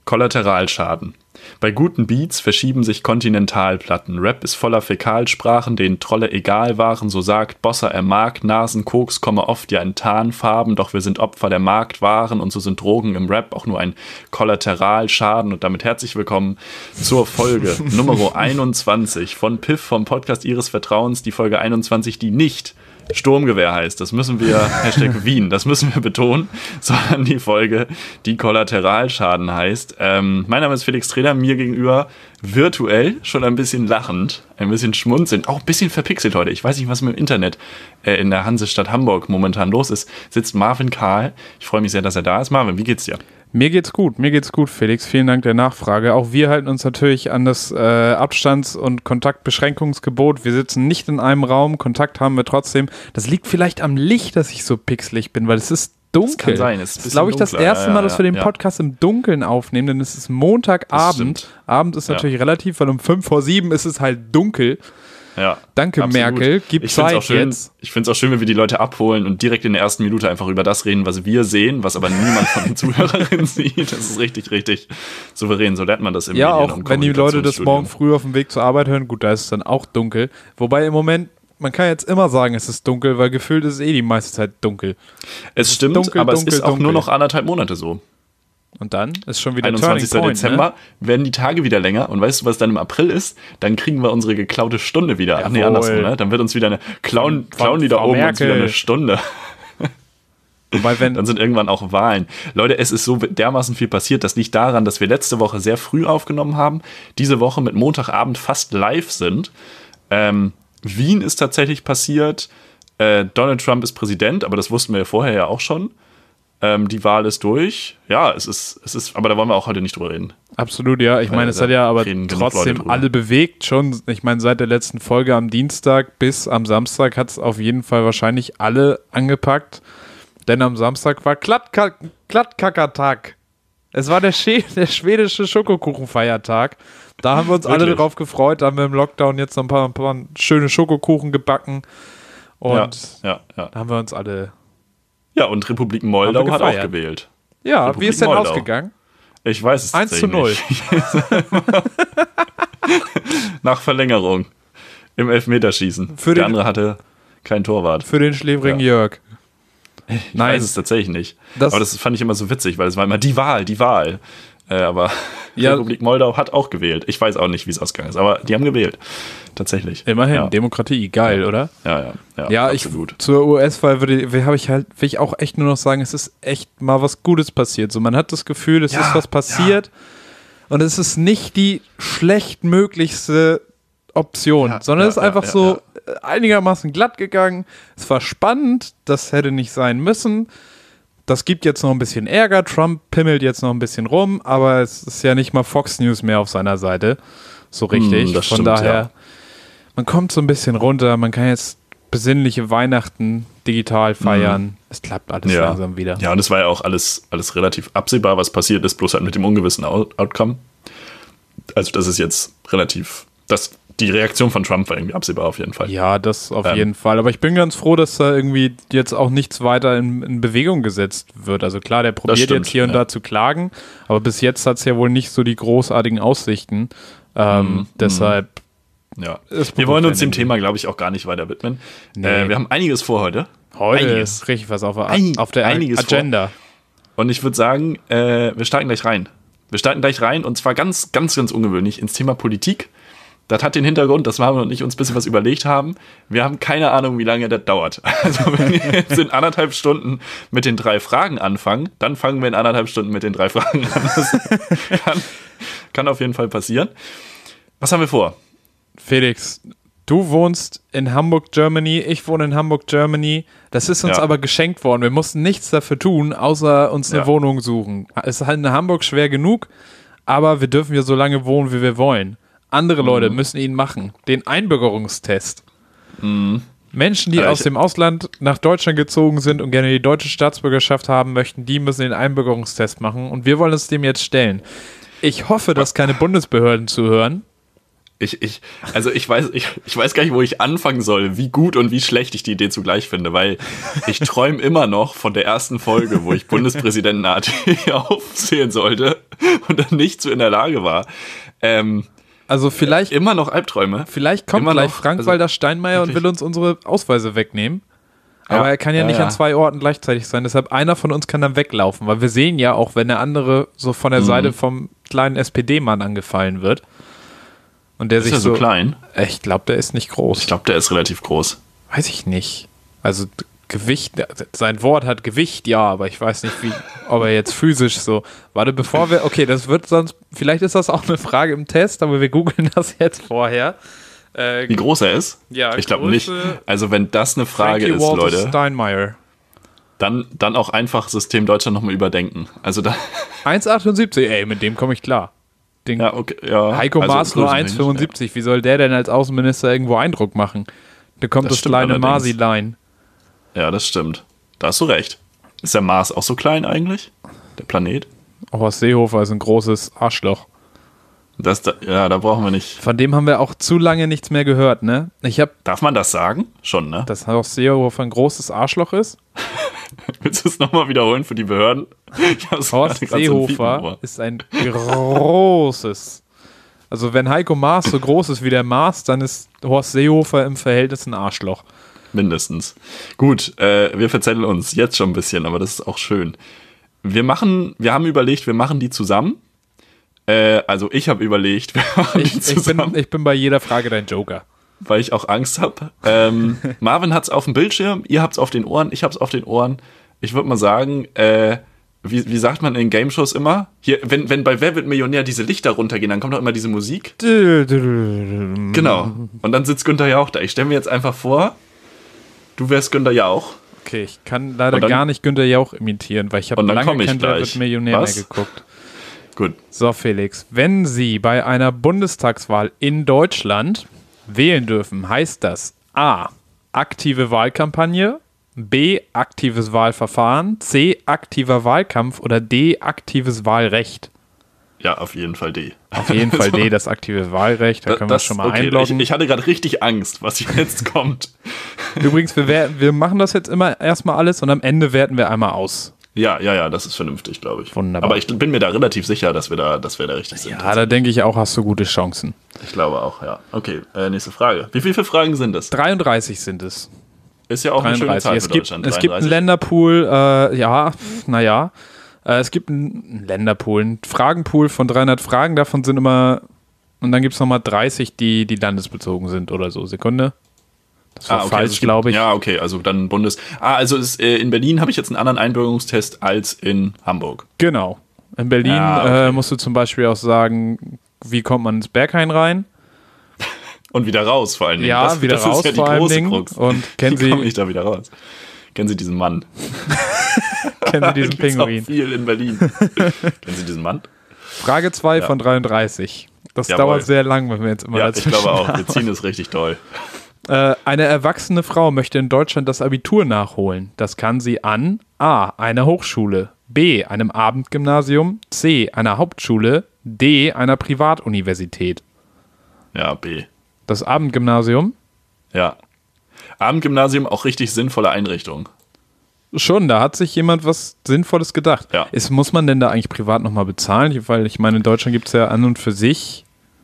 Kollateralschaden. Bei guten Beats verschieben sich Kontinentalplatten. Rap ist voller Fäkalsprachen, denen Trolle egal waren. So sagt Bossa, er mag Nasen, Koks, komme oft ja in Tarnfarben. Doch wir sind Opfer der Marktwaren und so sind Drogen im Rap auch nur ein Kollateralschaden. Und damit herzlich willkommen zur Folge Nummer 21 von Piff vom Podcast Ihres Vertrauens. Die Folge 21, die nicht Sturmgewehr heißt, das müssen wir, Hashtag Wien, das müssen wir betonen, sondern die Folge, die Kollateralschaden heißt. Mein Name ist Felix Treder, mir gegenüber virtuell schon ein bisschen lachend, ein bisschen schmunzelnd, auch ein bisschen verpixelt heute. Ich weiß nicht, was mit dem Internet in der Hansestadt Hamburg momentan los ist. Sitzt Marvin Karl. Ich freue mich sehr, dass er da ist. Marvin, wie geht's dir? Mir geht's gut, Felix. Vielen Dank der Nachfrage. Auch wir halten uns natürlich an das Abstands- und Kontaktbeschränkungsgebot. Wir sitzen nicht in einem Raum, Kontakt haben wir trotzdem. Das liegt vielleicht am Licht, dass ich so pixelig bin, weil es ist dunkel. Das kann sein. Es ist glaube ich das erste Mal, dass wir den Podcast im Dunkeln aufnehmen, denn es ist Montagabend. Abend ist natürlich relativ, weil um 6:55 ist es halt dunkel. Ja, danke, absolut. Merkel, gib Zeit jetzt. Ich finde es auch schön, wenn wir die Leute abholen und direkt in der ersten Minute einfach über das reden, was wir sehen, was aber niemand von den Zuhörerinnen sieht. Das ist richtig, richtig souverän. So lernt man das im Medien- und Kommunikationsstudium. Ja, auch wenn die Leute das morgen früh auf dem Weg zur Arbeit hören, gut, da ist es dann auch dunkel. Wobei im Moment, man kann jetzt immer sagen, es ist dunkel, weil gefühlt ist es die meiste Zeit dunkel. Es stimmt, dunkel, aber dunkel, es ist auch nur noch 1,5 Monate so. Und dann ist schon wieder 21. Turning Point, Dezember, werden die Tage wieder länger. Und weißt du, was dann im April ist? Dann kriegen wir unsere geklaute Stunde wieder. Ach nee, andersrum, ne? Dann wird uns wieder eine klauen die da oben uns wieder eine Stunde. Dann sind irgendwann auch Wahlen. Leute, es ist so dermaßen viel passiert. Das liegt daran, dass wir letzte Woche sehr früh aufgenommen haben. Diese Woche mit Montagabend fast live sind. Wien ist tatsächlich passiert. Donald Trump ist Präsident, aber das wussten wir ja vorher ja auch schon. Die Wahl ist durch. Ja, es ist, aber da wollen wir auch heute nicht drüber reden. Absolut, ja. Ich meine, es hat ja aber trotzdem alle bewegt schon. Ich meine, seit der letzten Folge am Dienstag bis am Samstag hat es auf jeden Fall wahrscheinlich alle angepackt. Denn am Samstag war Klattkackertag. Es war der schwedische Schokokuchenfeiertag. Da haben wir uns alle drauf gefreut. Da haben wir im Lockdown jetzt noch ein paar schöne Schokokuchen gebacken. Und da haben wir uns alle... Ja, und Republik Moldau hat auch gewählt. Ja, Republik wie ist denn ausgegangen? Ich weiß es 1:0. Nach Verlängerung im Elfmeterschießen. Der andere hatte keinen Torwart. Für den schläfrigen Jörg. Ich weiß es tatsächlich nicht. Aber das fand ich immer so witzig, weil es war immer die Wahl. Aber Republik Moldau hat auch gewählt. Ich weiß auch nicht, wie es ausgegangen ist, aber die haben gewählt. Tatsächlich. Immerhin, Demokratie, geil, oder? Ja, absolut. Zur US-Wahl will ich auch echt nur noch sagen, es ist echt mal was Gutes passiert. So, man hat das Gefühl, es ist was passiert und es ist nicht die schlechtmöglichste Option, sondern es ist einfach einigermaßen glatt gegangen. Es war spannend, das hätte nicht sein müssen. Das gibt jetzt noch ein bisschen Ärger, Trump pimmelt jetzt noch ein bisschen rum, aber es ist ja nicht mal Fox News mehr auf seiner Seite, so richtig. Das Von stimmt, daher, man kommt so ein bisschen runter, man kann jetzt besinnliche Weihnachten digital feiern. Es klappt alles langsam wieder. Ja, und es war ja auch alles relativ absehbar, was passiert ist, bloß halt mit dem ungewissen Outcome. Also das ist jetzt relativ, die Reaktion von Trump war irgendwie absehbar auf jeden Fall. Ja, das auf jeden Fall. Aber ich bin ganz froh, dass da irgendwie jetzt auch nichts weiter in Bewegung gesetzt wird. Also klar, der probiert jetzt hier und da zu klagen, aber bis jetzt hat es ja wohl nicht so die großartigen Aussichten. Deshalb. Ja. Wir wollen uns dem Thema, glaube ich, auch gar nicht weiter widmen. Nee. Wir haben einiges vor heute. Ist richtig was auf der Agenda. Vor. Und ich würde sagen, wir starten gleich rein. Und zwar ganz, ganz, ganz ungewöhnlich ins Thema Politik. Das hat den Hintergrund, dass Marvin und ich uns ein bisschen was überlegt haben. Wir haben keine Ahnung, wie lange das dauert. Also wenn wir jetzt in 1,5 Stunden mit den 3 Fragen anfangen, dann fangen wir in 1,5 Stunden mit den 3 Fragen an. Das kann auf jeden Fall passieren. Was haben wir vor? Felix, du wohnst in Hamburg, Germany. Ich wohne in Hamburg, Germany. Das ist uns aber geschenkt worden. Wir mussten nichts dafür tun, außer uns eine Wohnung suchen. Es ist halt in Hamburg schwer genug, aber wir dürfen ja so lange wohnen, wie wir wollen. Andere Leute müssen ihn machen. Den Einbürgerungstest. Menschen, die aus dem Ausland nach Deutschland gezogen sind und gerne die deutsche Staatsbürgerschaft haben möchten, die müssen den Einbürgerungstest machen. Und wir wollen es dem jetzt stellen. Ich hoffe, dass keine Bundesbehörden zuhören. Also ich weiß gar nicht, wo ich anfangen soll, wie gut und wie schlecht ich die Idee zugleich finde, weil ich träume immer noch von der ersten Folge, wo ich Bundespräsidenten AT aufzählen sollte und dann nicht so in der Lage war. Also vielleicht immer noch Albträume. Vielleicht kommt immer gleich Frank-Walter Steinmeier und will uns unsere Ausweise wegnehmen. Aber er kann ja nicht an 2 Orten gleichzeitig sein. Deshalb einer von uns kann dann weglaufen. Weil wir sehen ja auch, wenn der andere so von der Seite vom kleinen SPD-Mann angefallen wird. Und der ist sich der so klein? Ich glaube, der ist nicht groß. Ich glaube, der ist relativ groß. Weiß ich nicht. Also Gewicht, sein Wort hat Gewicht, ja, aber ich weiß nicht, ob er jetzt physisch so. Warte, bevor wir, okay, das wird sonst, vielleicht ist das auch eine Frage im Test, aber wir googeln das jetzt vorher. Wie groß er ist? Ja, ich glaube nicht. Also wenn das eine Frage Frankie ist, Walter Leute, Steinmeier. Dann auch einfach System Deutschland nochmal überdenken. Also da 1,78, ey, mit dem komme ich klar. Ja, okay, ja. Heiko also Maas nur 1,75. Ja. Wie soll der denn als Außenminister irgendwo Eindruck machen? Da kommt das kleine Masi-Line. Ja, das stimmt. Da hast du recht. Ist der Mars auch so klein eigentlich? Der Planet? Horst Seehofer ist ein großes Arschloch. Da brauchen wir nicht. Von dem haben wir auch zu lange nichts mehr gehört, ne? Darf man das sagen? Schon, ne? Dass Horst Seehofer ein großes Arschloch ist? Willst du es nochmal wiederholen für die Behörden? Horst Seehofer ist ein großes. Also wenn Heiko Maas so groß ist wie der Mars, dann ist Horst Seehofer im Verhältnis ein Arschloch. Mindestens. Gut, wir verzetteln uns jetzt schon ein bisschen, aber das ist auch schön. Wir haben überlegt, wir machen die zusammen. Also ich habe überlegt, wir machen die zusammen. Ich bin bei jeder Frage dein Joker. Weil ich auch Angst habe. Marvin hat es auf dem Bildschirm, ihr habt es auf den Ohren, ich habe es auf den Ohren. Ich würde mal sagen, wie sagt man in Game-Shows immer? Hier, wenn bei Wer wird Millionär diese Lichter runtergehen, dann kommt doch immer diese Musik. Genau. Und dann sitzt Günther Jauch da. Ich stelle mir jetzt einfach vor, du wärst Günther Jauch. Okay, ich kann leider gar nicht Günther Jauch imitieren, weil ich habe lange kein Wer wird Millionär mehr geguckt. Gut. So, Felix, wenn Sie bei einer Bundestagswahl in Deutschland wählen dürfen, heißt das A. aktive Wahlkampagne, B. aktives Wahlverfahren, C. aktiver Wahlkampf oder D. aktives Wahlrecht? Ja, auf jeden Fall D. Auf jeden Fall D, das aktive Wahlrecht, da können wir schon mal einloggen. Ich hatte gerade richtig Angst, was jetzt kommt. Übrigens, wir machen das jetzt immer erstmal alles und am Ende werten wir einmal aus. Ja, das ist vernünftig, glaube ich. Wunderbar. Aber ich bin mir da relativ sicher, dass wir da richtig sind. Ja, da denke ich auch, hast du gute Chancen. Ich glaube auch, ja. Okay, nächste Frage. Wie viele Frage sind es? 33 sind es. Ist ja auch 33. Eine schöne Zahl für Deutschland. Es gibt einen Länderpool, es gibt einen Länderpool, einen Fragenpool von 300 Fragen, davon sind immer, und dann gibt es nochmal 30, die landesbezogen sind oder so. Sekunde. Das war falsch, glaube ich. Ja, okay, also dann also in Berlin habe ich jetzt einen anderen Einbürgerungstest als in Hamburg. Genau. In Berlin musst du zum Beispiel auch sagen, wie kommt man ins Berghain rein? Und wieder raus, vor allen Dingen. Ja, wieder raus, ist ja vor allen Dingen. Und wie komme ich da wieder raus? Kennen Sie diesen Mann? Kennen Sie diesen Pinguin? Auch viel in Berlin. Kennen Sie diesen Mann? Frage 2 von 33. Das dauert sehr lang, wenn wir jetzt immer dazwischen ich glaube auch. Wir ziehen es richtig doll. Eine erwachsene Frau möchte in Deutschland das Abitur nachholen. Das kann sie an A. einer Hochschule, B. einem Abendgymnasium, C. einer Hauptschule, D. einer Privatuniversität. Ja, B. Das Abendgymnasium? Ja. Abendgymnasium auch richtig sinnvolle Einrichtung. Schon, da hat sich jemand was Sinnvolles gedacht. Ja. Muss man denn da eigentlich privat nochmal bezahlen? Weil ich meine, in Deutschland gibt es ja an und für sich.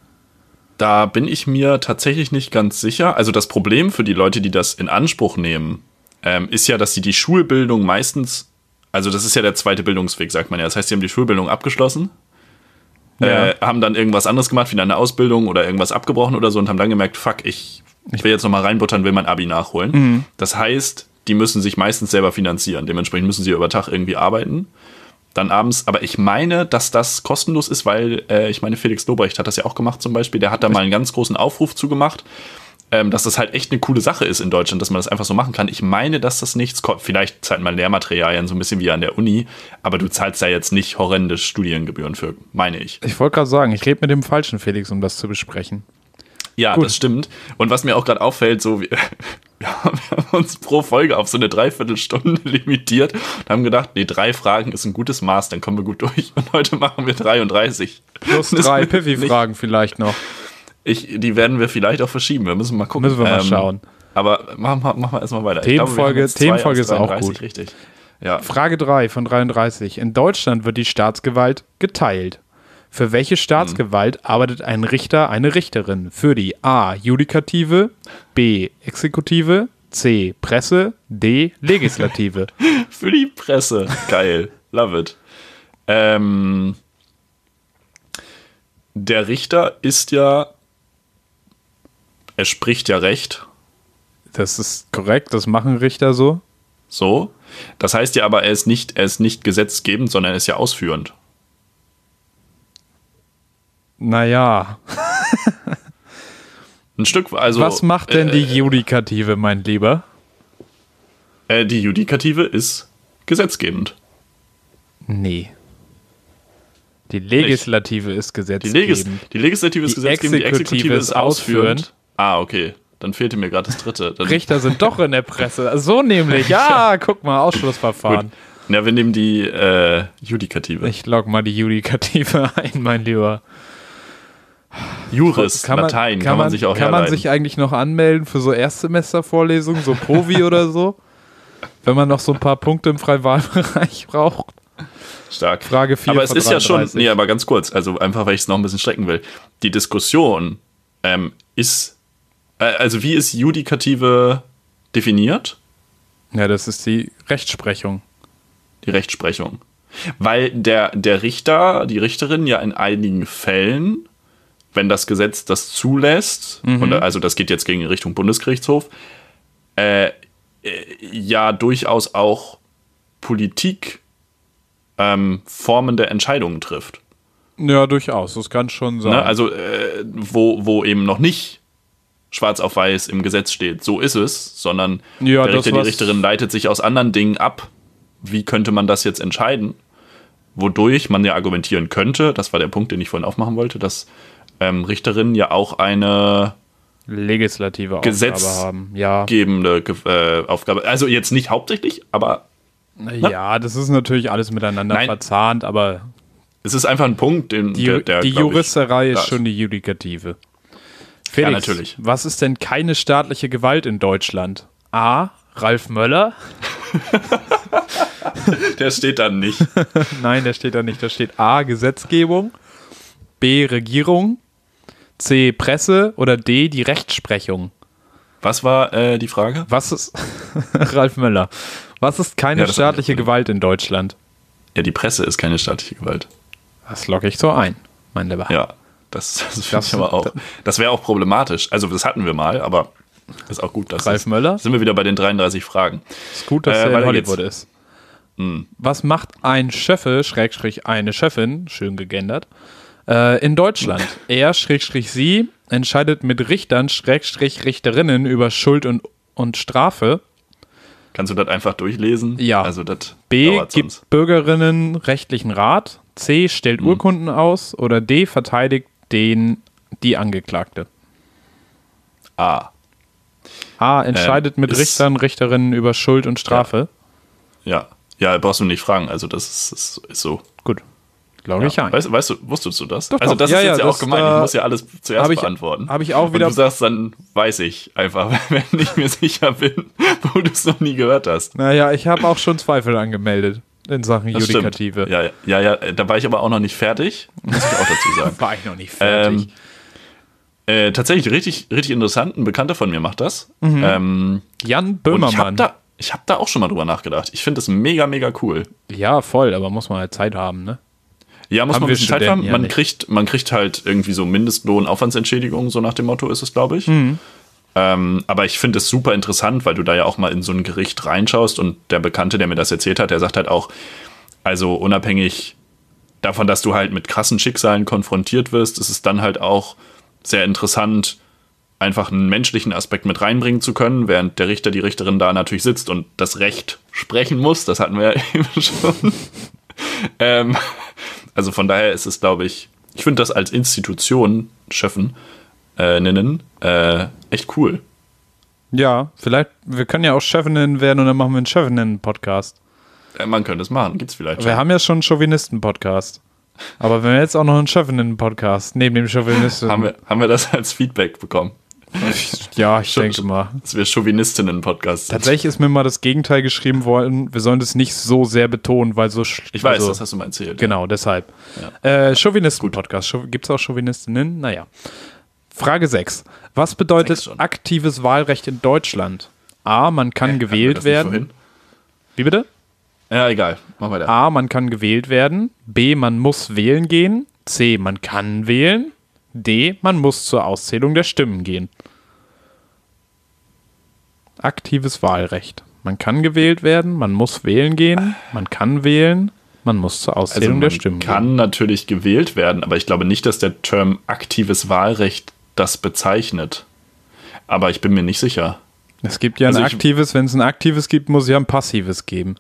Da bin ich mir tatsächlich nicht ganz sicher. Also das Problem für die Leute, die das in Anspruch nehmen, ist ja, dass sie die Schulbildung meistens, also das ist ja der zweite Bildungsweg, sagt man ja. Das heißt, sie haben die Schulbildung abgeschlossen, haben dann irgendwas anderes gemacht, wie eine Ausbildung oder irgendwas abgebrochen oder so und haben dann gemerkt, fuck, ich will jetzt nochmal reinbuttern, will mein Abi nachholen. Mhm. Das heißt, die müssen sich meistens selber finanzieren. Dementsprechend müssen sie über Tag irgendwie arbeiten. Dann abends, aber ich meine, dass das kostenlos ist, weil ich meine, Felix Lobrecht hat das ja auch gemacht zum Beispiel, der hat da mal einen ganz großen Aufruf zugemacht, dass das halt echt eine coole Sache ist in Deutschland, dass man das einfach so machen kann. Ich meine, dass das nichts kostet. Vielleicht zahlt man Lehrmaterialien so ein bisschen wie an der Uni, aber du zahlst da jetzt nicht horrende Studiengebühren für, meine ich. Ich wollte gerade sagen, ich rede mit dem falschen Felix, um das zu besprechen. Ja, gut. Das stimmt. Und was mir auch gerade auffällt, so wir haben uns pro Folge auf so eine Dreiviertelstunde limitiert und haben gedacht, 3 Fragen ist ein gutes Maß, dann kommen wir gut durch. Und heute machen wir 33. Plus 3 Piffy-Fragen vielleicht noch. Die werden wir vielleicht auch verschieben. Wir müssen mal gucken. Müssen wir mal schauen. Aber machen wir erstmal weiter. Themenfolge ist auch gut. Richtig. Ja. Frage 3 von 33. In Deutschland wird die Staatsgewalt geteilt. Für welche Staatsgewalt arbeitet ein Richter, eine Richterin? Für die A. Judikative, B. Exekutive, C. Presse, D. Legislative. Für die Presse. Geil. Love it. Der Richter ist ja, er spricht ja Recht. Das ist korrekt, das machen Richter so. So. Das heißt ja aber, er ist nicht gesetzgebend, sondern er ist ja ausführend. Naja. Ein Stück, also. Was macht denn die Judikative, mein Lieber? Die Judikative ist gesetzgebend. Nee. Die Legislative ist gesetzgebend. Die Legislative ist gesetzgebend, die Exekutive ist ausführend. Ah, okay. Dann fehlte mir gerade das dritte. Richter sind doch in der Presse. So nämlich. Ja, guck mal, Ausschlussverfahren. Gut. Ja, wir nehmen die Judikative. Ich log mal die Judikative ein, mein Lieber. Juris, Latein, kann man sich auch herleiten. Kann man sich eigentlich noch anmelden für so Erstsemestervorlesungen, so Provi oder so? Wenn man noch so ein paar Punkte im Freiwahlbereich braucht. Stark. Frage 4 aber es von ist 33. ja schon, nee, aber ganz kurz, also einfach, weil ich es noch ein bisschen strecken will. Die Diskussion ist, also wie ist Judikative definiert? Ja, das ist die Rechtsprechung. Die Rechtsprechung. Weil der Richter, die Richterin ja in einigen Fällen, wenn das Gesetz das zulässt, und also das geht jetzt gegen Richtung Bundesgerichtshof, ja durchaus auch Politik formende Entscheidungen trifft. Ja, durchaus, das kann schon sein. Ne? Also wo eben noch nicht schwarz auf weiß im Gesetz steht, so ist es, sondern der Richter, die Richterin leitet sich aus anderen Dingen ab. Wie könnte man das jetzt entscheiden? Wodurch man ja argumentieren könnte, das war der Punkt, den ich vorhin aufmachen wollte, dass Richterinnen ja auch eine legislative Aufgabe haben. Ja. Gesetzgebende Aufgabe. Also jetzt nicht hauptsächlich, aber ja, das ist natürlich alles miteinander verzahnt, aber es ist einfach ein Punkt, den die Juristerei ist schon die Judikative. Felix, ja, natürlich. Was ist denn keine staatliche Gewalt in Deutschland? A. Ralf Möller? Der steht da nicht. Nein, der steht da nicht. Da steht A. Gesetzgebung, B. Regierung, C. Presse oder D. die Rechtsprechung. Was war die Frage? Was ist Ralf Möller? Was ist keine staatliche Gewalt in Deutschland? Ja, die Presse ist keine staatliche Gewalt. Das logge ich so ein, mein Lieber. Ja, das finde ich aber auch. Das wäre auch problematisch. Also das hatten wir mal, aber ist auch gut. Ralf Möller? Sind wir wieder bei den 33 Fragen. Ist gut, dass er in Hollywood ist. Was macht ein Schöffe, / eine Schöffin, schön gegendert, in Deutschland? Er, / sie, entscheidet mit Richtern, / Richterinnen über Schuld und Strafe. Kannst du das einfach durchlesen? Ja. Also das B, gibt Bürgerinnen rechtlichen Rat. C, stellt Urkunden aus. Oder D, verteidigt die Angeklagte. A, entscheidet mit Richtern, Richterinnen über Schuld und Strafe. Ja, brauchst du nicht fragen. Also das ist so. Gut. Logge ich ein. Wusstest du das? Doch, also das ist jetzt ja auch das, gemeint. Ich muss ja alles zuerst beantworten. Habe ich auch wieder. Und du sagst, dann weiß ich einfach, wenn ich mir sicher bin, wo du es noch nie gehört hast. Naja, ich habe auch schon Zweifel angemeldet in Sachen das Judikative. Stimmt. Ja, da war ich aber auch noch nicht fertig, muss ich auch dazu sagen. War ich noch nicht fertig. Tatsächlich richtig interessant. Ein Bekannter von mir macht das. Jan Böhmermann. Ich hab da auch schon mal drüber nachgedacht. Ich finde das mega, mega cool. Ja, voll, aber muss man halt Zeit haben, ne? Ja, muss man ein bisschen Zeit haben. Man kriegt halt irgendwie so Mindestlohn-Aufwandsentschädigung, so nach dem Motto ist es, glaube ich. Aber ich finde es super interessant, weil du da ja auch mal in so ein Gericht reinschaust und der Bekannte, der mir das erzählt hat, der sagt halt auch, also unabhängig davon, dass du halt mit krassen Schicksalen konfrontiert wirst, ist es dann halt auch sehr interessant, einfach einen menschlichen Aspekt mit reinbringen zu können, während der Richter, die Richterin da natürlich sitzt und das Recht sprechen muss. Das hatten wir ja eben schon. Also von daher ist es, glaube ich finde das als Institution, nennen, echt cool. Ja, vielleicht, wir können ja auch Chefinnen werden und dann machen wir einen Chefinnen-Podcast. Man könnte es machen, gibt's vielleicht schon. Wir haben ja schon einen Chauvinisten-Podcast. Aber wenn wir jetzt auch noch einen Chauvinisten-Podcast neben dem Chauvinisten... Haben wir das als Feedback bekommen? Ja, ich denke mal. Dass wir Chauvinistinnen-Podcast sind. Tatsächlich ist mir mal das Gegenteil geschrieben worden, wir sollen das nicht so sehr betonen, weil so... Ich weiß, das hast du mal erzählt. Genau, deshalb. Ja. Chauvinisten-Podcast. Gibt es auch Chauvinistinnen? Naja. Frage 6. Was bedeutet aktives Wahlrecht in Deutschland? A, man kann gewählt werden. Wie bitte? Ja, egal. Mach weiter. A, man kann gewählt werden. B, man muss wählen gehen. C, man kann wählen. D, man muss zur Auszählung der Stimmen gehen. Aktives Wahlrecht. Man kann gewählt werden, man muss wählen gehen, man kann wählen, man muss zur Auszählung der Stimmen gehen. Man kann natürlich gewählt werden, aber ich glaube nicht, dass der Term aktives Wahlrecht das bezeichnet. Aber ich bin mir nicht sicher. Es gibt ja ein aktives, wenn es ein aktives gibt, muss es ja ein passives geben.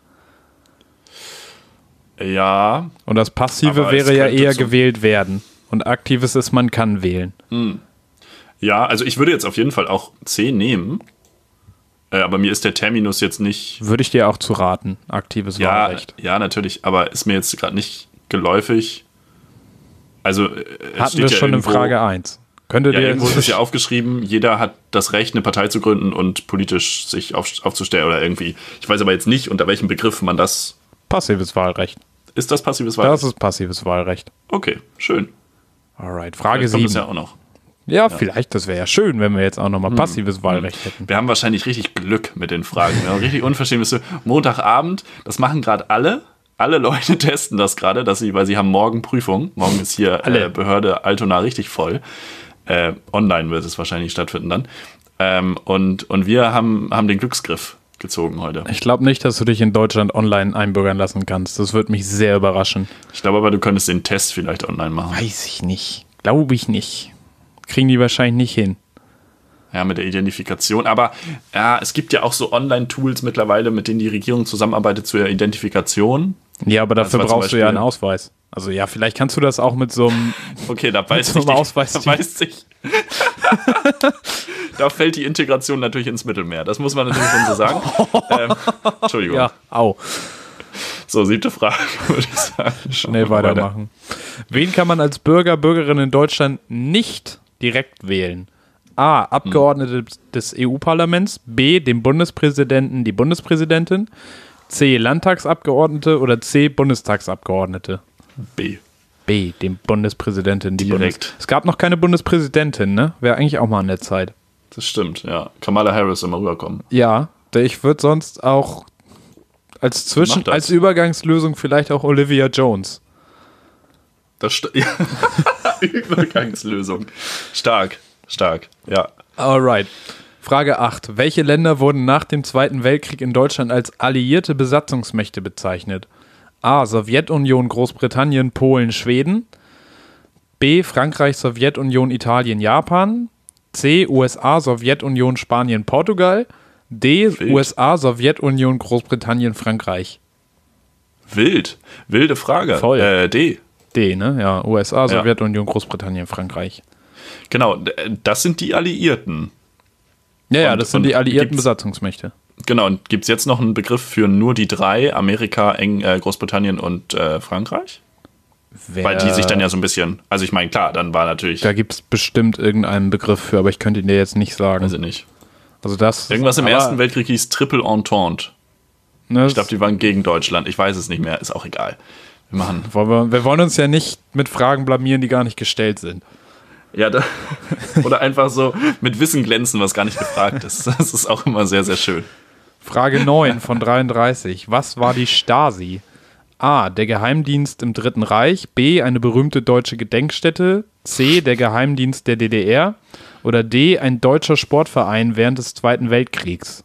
Ja. Und das Passive wäre ja eher gewählt werden. Und aktives ist, man kann wählen. Ja, also ich würde jetzt auf jeden Fall auch C nehmen. Aber mir ist der Terminus jetzt nicht... Würde ich dir auch zu raten, aktives Wahlrecht. Ja, natürlich, aber ist mir jetzt gerade nicht geläufig. Also hatten wir schon in Frage 1. Irgendwo ist es ja aufgeschrieben, jeder hat das Recht, eine Partei zu gründen und politisch sich aufzustellen oder irgendwie. Ich weiß aber jetzt nicht, unter welchem Begriff man das... Passives Wahlrecht. Ist das passives Wahlrecht? Das ist passives Wahlrecht. Okay, schön. Alright, Frage 7. Kommt das ja auch noch. Ja, vielleicht, das wäre ja schön, wenn wir jetzt auch nochmal passives Wahlrecht hätten. Wir haben wahrscheinlich richtig Glück mit den Fragen. Wir haben richtig unverschämt. Montagabend, das machen gerade alle. Alle Leute testen das gerade, weil sie haben morgen Prüfung. Morgen ist hier Behörde Altona richtig voll. Online wird es wahrscheinlich stattfinden dann. Und wir haben den Glücksgriff gezogen heute. Ich glaube nicht, dass du dich in Deutschland online einbürgern lassen kannst. Das würde mich sehr überraschen. Ich glaube aber, du könntest den Test vielleicht online machen. Weiß ich nicht. Glaube ich nicht. Kriegen die wahrscheinlich nicht hin. Ja, mit der Identifikation. Aber ja, es gibt ja auch so Online-Tools mittlerweile, mit denen die Regierung zusammenarbeitet zur Identifikation. Ja, aber dafür brauchst du ja einen Ausweis. Also ja, vielleicht kannst du das auch mit so einem Okay, da beißt sich. Da fällt die Integration natürlich ins Mittelmeer. Das muss man natürlich schon so sagen. Entschuldigung. Ja, au. So, 7. Frage, würde ich sagen. Schnell weitermachen. Wen kann man als Bürger, Bürgerin in Deutschland nicht direkt wählen? A. Abgeordnete des EU-Parlaments. B. Den Bundespräsidenten, die Bundespräsidentin. C. Landtagsabgeordnete oder C. Bundestagsabgeordnete. B. B. Den Bundespräsidentin, die direkt. Es gab noch keine Bundespräsidentin, ne? Wäre eigentlich auch mal an der Zeit. Das stimmt, ja. Kamala Harris soll mal rüberkommen. Ja, ich würde sonst auch als Übergangslösung vielleicht auch Olivia Jones. Ja. Übergangslösung. Stark, ja. Alright. Frage 8. Welche Länder wurden nach dem Zweiten Weltkrieg in Deutschland als alliierte Besatzungsmächte bezeichnet? A. Sowjetunion, Großbritannien, Polen, Schweden. B. Frankreich, Sowjetunion, Italien, Japan. C. USA, Sowjetunion, Spanien, Portugal. D. Wild. USA, Sowjetunion, Großbritannien, Frankreich. Wilde Frage. Voll. D. D, ne? Ja, USA, Sowjetunion, Großbritannien, Frankreich. Genau, das sind die Alliierten. Ja, das sind die alliierten Besatzungsmächte. Genau, und gibt es jetzt noch einen Begriff für nur die 3, Amerika, Großbritannien und Frankreich? Weil die sich dann ja so ein bisschen, also ich meine, klar, dann war natürlich... Da gibt es bestimmt irgendeinen Begriff für, aber ich könnte ihn dir jetzt nicht sagen. Weiß ich nicht. Also das, irgendwas im Ersten Weltkrieg hieß Triple Entente. Ich glaube, die waren gegen Deutschland. Ich weiß es nicht mehr, ist auch egal. Wir wollen uns ja nicht mit Fragen blamieren, die gar nicht gestellt sind. Ja, oder einfach so mit Wissen glänzen, was gar nicht gefragt ist. Das ist auch immer sehr, sehr schön. Frage 9 von 33. Was war die Stasi? A. Der Geheimdienst im Dritten Reich. B. Eine berühmte deutsche Gedenkstätte. C. Der Geheimdienst der DDR. Oder D. Ein deutscher Sportverein während des Zweiten Weltkriegs.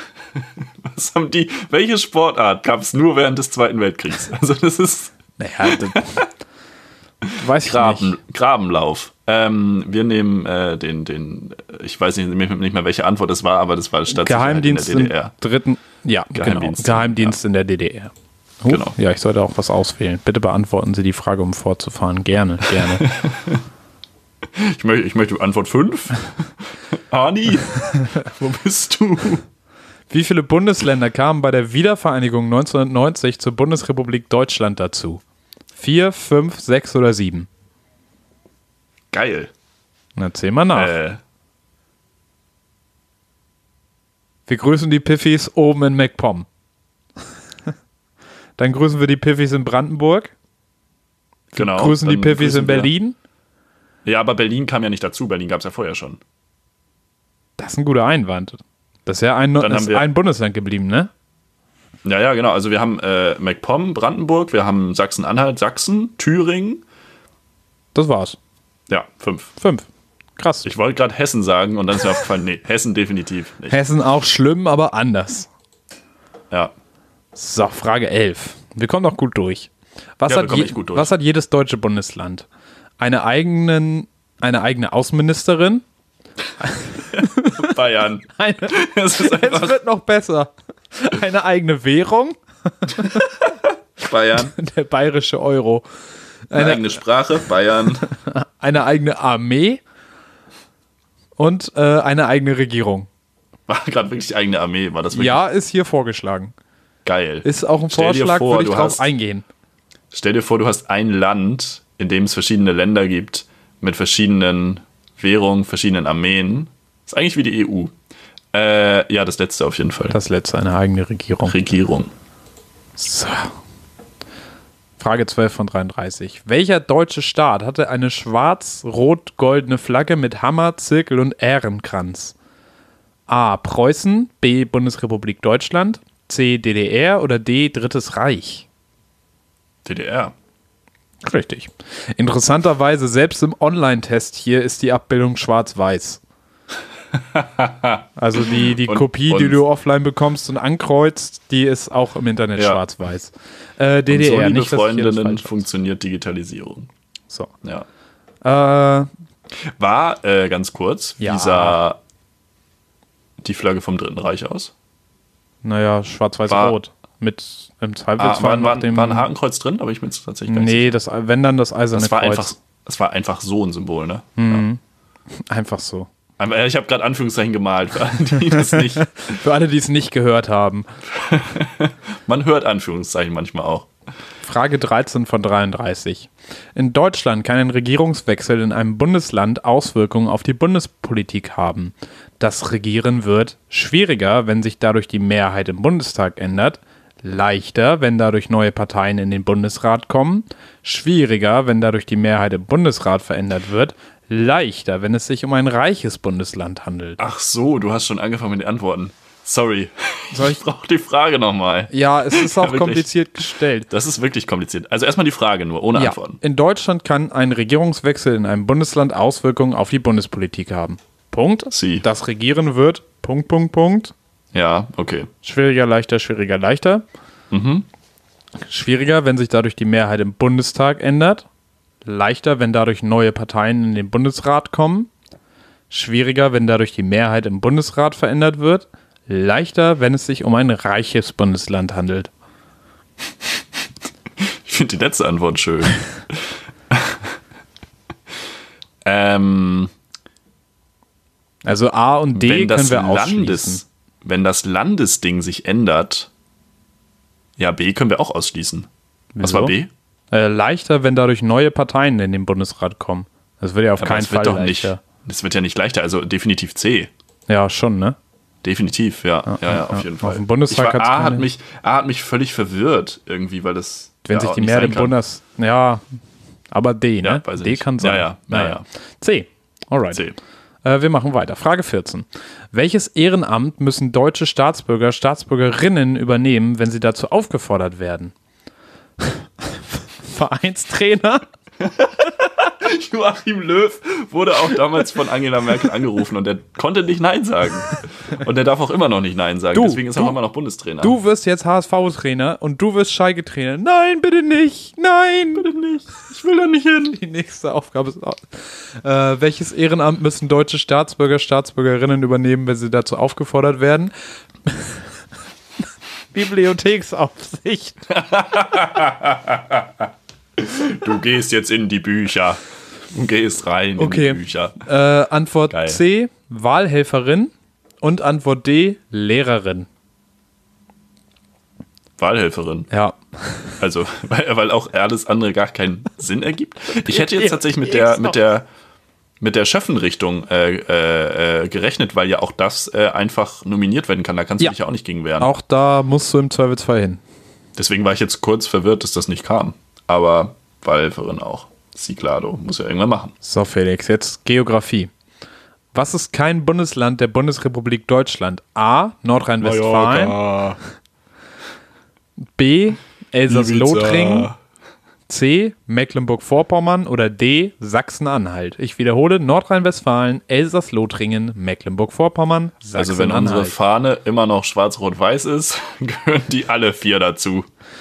Welche Sportart gab es nur während des Zweiten Weltkriegs? Also das ist... Naja, weiß ich nicht. Grabenlauf. Wir nehmen den ich weiß nicht mehr, welche Antwort es war, aber das war Geheimdienst in der DDR. Geheimdienst in der DDR. Genau. Ja, ich sollte auch was auswählen. Bitte beantworten Sie die Frage, um fortzufahren. Gerne. Ich möchte Antwort 5. Arni, wo bist du? Wie viele Bundesländer kamen bei der Wiedervereinigung 1990 zur Bundesrepublik Deutschland dazu? 4, 5, 6 oder 7? Geil. Na, zähl mal nach. Wir grüßen die Piffys oben in MacPom. Dann grüßen wir die Piffys in Brandenburg. Wir Genau. grüßen die Piffys in Berlin. Ja, aber Berlin kam ja nicht dazu. Berlin gab es ja vorher schon. Das ist ein guter Einwand. Das ist ja ein Bundesland geblieben, ne? Ja, genau. Also wir haben MacPom, Brandenburg, wir haben Sachsen-Anhalt, Sachsen, Thüringen. Das war's. Ja, 5. 5. Krass. Ich wollte gerade Hessen sagen und dann ist mir aufgefallen, nee, Hessen definitiv nicht. Hessen auch schlimm, aber anders. Ja. So, Frage 11. Wir kommen noch gut durch. Was hat jedes deutsche Bundesland? Eine eigene Außenministerin? Bayern. Es wird noch besser. Eine eigene Währung? Bayern. Der bayerische Euro. Eine eigene Sprache? Bayern. Eine eigene Armee? Und eine eigene Regierung. War gerade wirklich eigene Armee, war das wirklich? Ja, ist hier vorgeschlagen. Geil. Ist auch ein Vorschlag, würde ich drauf eingehen. Stell dir vor, du hast ein Land, in dem es verschiedene Länder gibt, mit verschiedenen Währungen, verschiedenen Armeen. Ist eigentlich wie die EU. Ja, das letzte auf jeden Fall. Das letzte, eine eigene Regierung. So. Frage 12 von 33. Welcher deutsche Staat hatte eine schwarz-rot-goldene Flagge mit Hammer, Zirkel und Ährenkranz? A. Preußen, B. Bundesrepublik Deutschland, C. DDR oder D. Drittes Reich? DDR. Richtig. Interessanterweise, selbst im Online-Test hier ist die Abbildung schwarz-weiß. Also die Kopie, die du offline bekommst und ankreuzt, die ist auch im Internet schwarz-weiß. DDR, so, liebe nicht, dass Freundinnen, funktioniert Digitalisierung. So. Ja. War, ganz kurz, ja. wie sah die Flagge vom Dritten Reich aus? Naja, schwarz-weiß-rot. Mit im Zweifelsfall war ein Hakenkreuz drin, aber ich bin es tatsächlich gar nicht sicher. Nee, wenn dann das eiserne Kreuz. Das war einfach so ein Symbol, ne? Mhm. Ja. Einfach so. Ich habe gerade Anführungszeichen gemalt, für alle, die das nicht... Für alle, die es nicht gehört haben. Man hört Anführungszeichen manchmal auch. Frage 13 von 33. In Deutschland kann ein Regierungswechsel in einem Bundesland Auswirkungen auf die Bundespolitik haben. Das Regieren wird schwieriger, wenn sich dadurch die Mehrheit im Bundestag ändert, leichter, wenn dadurch neue Parteien in den Bundesrat kommen, schwieriger, wenn dadurch die Mehrheit im Bundesrat verändert wird, leichter, wenn es sich um ein reiches Bundesland handelt. Ach so, du hast schon angefangen mit den Antworten. Sorry. Ich brauche die Frage nochmal. Ja, es ist auch kompliziert gestellt. Das ist wirklich kompliziert. Also erstmal die Frage nur, ohne Antworten. In Deutschland kann ein Regierungswechsel in einem Bundesland Auswirkungen auf die Bundespolitik haben. Punkt. Das Regieren wird Punkt. Ja, okay. Schwieriger, leichter. Mhm. Schwieriger, wenn sich dadurch die Mehrheit im Bundestag ändert. Leichter, wenn dadurch neue Parteien in den Bundesrat kommen. Schwieriger, wenn dadurch die Mehrheit im Bundesrat verändert wird. Leichter, wenn es sich um ein reiches Bundesland handelt. Ich finde die letzte Antwort schön. Also A und D können wir ausschließen. Wenn das Landesding sich ändert, ja, B können wir auch ausschließen. Was war B? Leichter, wenn dadurch neue Parteien in den Bundesrat kommen. Das wird ja auf keinen Fall leichter. Das wird ja nicht leichter, also definitiv C. Ja, schon, ne? Definitiv, ja, auf jeden Fall. Auf dem Bundestag A hat mich völlig verwirrt irgendwie, weil das... Wenn sich die Mehrheit im Bundestag... Ja, aber D, ne? Ja, D kann sein. Ja. C. Alright. C. Wir machen weiter. Frage 14. Welches Ehrenamt müssen deutsche Staatsbürger, Staatsbürgerinnen übernehmen, wenn sie dazu aufgefordert werden? Vereinstrainer? Joachim Löw wurde auch damals von Angela Merkel angerufen und er konnte nicht Nein sagen. Und er darf auch immer noch nicht Nein sagen. Deswegen ist er auch immer noch Bundestrainer. Du wirst jetzt HSV-Trainer und du wirst Schalke-Trainer. Nein, bitte nicht. Nein, bitte nicht. Ich will da nicht hin. Die nächste Aufgabe ist welches Ehrenamt müssen deutsche Staatsbürger, Staatsbürgerinnen übernehmen, wenn sie dazu aufgefordert werden? Bibliotheksaufsicht. Du gehst jetzt in die Bücher. Du gehst rein in die Bücher. Antwort Geil. C, Wahlhelferin und Antwort D, Lehrerin. Wahlhelferin. Ja. Also, weil auch alles andere gar keinen Sinn ergibt. Ich hätte jetzt tatsächlich mit der Schöffenrichtung gerechnet, weil ja auch das einfach nominiert werden kann. Da kannst du dich ja auch nicht gegen wehren. Auch da musst du im Zweifelsfall hin. Deswegen war ich jetzt kurz verwirrt, dass das nicht kam. Aber Wahlhelferin auch. Ciclado muss ja irgendwann machen. So, Felix, jetzt Geografie. Was ist kein Bundesland der Bundesrepublik Deutschland? A. Nordrhein-Westfalen. B. Elsass-Lothringen. C. Mecklenburg-Vorpommern oder D. Sachsen-Anhalt. Ich wiederhole, Nordrhein-Westfalen, Elsass-Lothringen, Mecklenburg-Vorpommern, Sachsen-Anhalt. Also wenn unsere Fahne immer noch schwarz-rot-weiß ist, gehören die alle 4 dazu.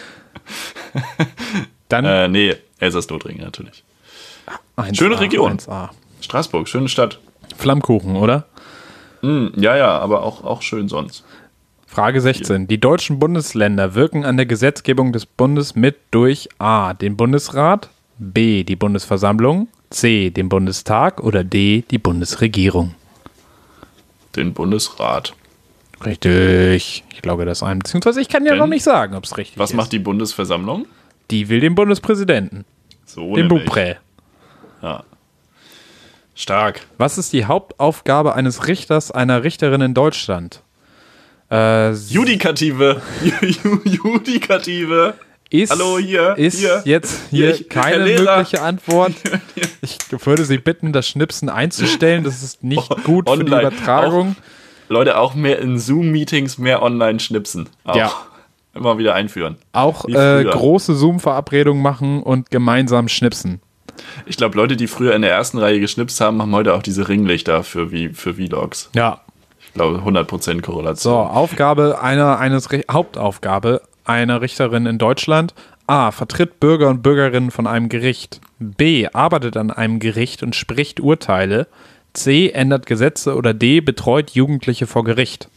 Dann nee, Elsass-Lothringen natürlich. 1A, Schöne Region. 1A. Straßburg, schöne Stadt. Flammkuchen, oder? Ja, aber auch schön sonst. Frage 16. Die deutschen Bundesländer wirken an der Gesetzgebung des Bundes mit durch A. den Bundesrat, B. die Bundesversammlung, C. den Bundestag oder D. die Bundesregierung. Den Bundesrat. Richtig. Ich glaube das ein. Beziehungsweise ich kann ja noch nicht sagen, ob es richtig ist. Was macht die Bundesversammlung? Die will den Bundespräsidenten. So Den nämlich. Buprä. Ja. Stark. Was ist die Hauptaufgabe eines Richters, einer Richterin in Deutschland? Judikative. Judikative. Hallo, hier. Jetzt keine mögliche Antwort. Ich würde Sie bitten, das Schnipsen einzustellen. Das ist nicht gut für die Übertragung. Leute, auch mehr in Zoom-Meetings, mehr online schnipsen. Auch. Ja. Immer wieder einführen. Auch große Zoom-Verabredungen machen und gemeinsam schnipsen. Ich glaube, Leute, die früher in der ersten Reihe geschnipst haben, haben heute auch diese Ringlichter für Vlogs. Ja. Ich glaube, 100% Korrelation. So, Hauptaufgabe einer Richterin in Deutschland. A. Vertritt Bürger und Bürgerinnen von einem Gericht. B. Arbeitet an einem Gericht und spricht Urteile. C. Ändert Gesetze oder D. Betreut Jugendliche vor Gericht.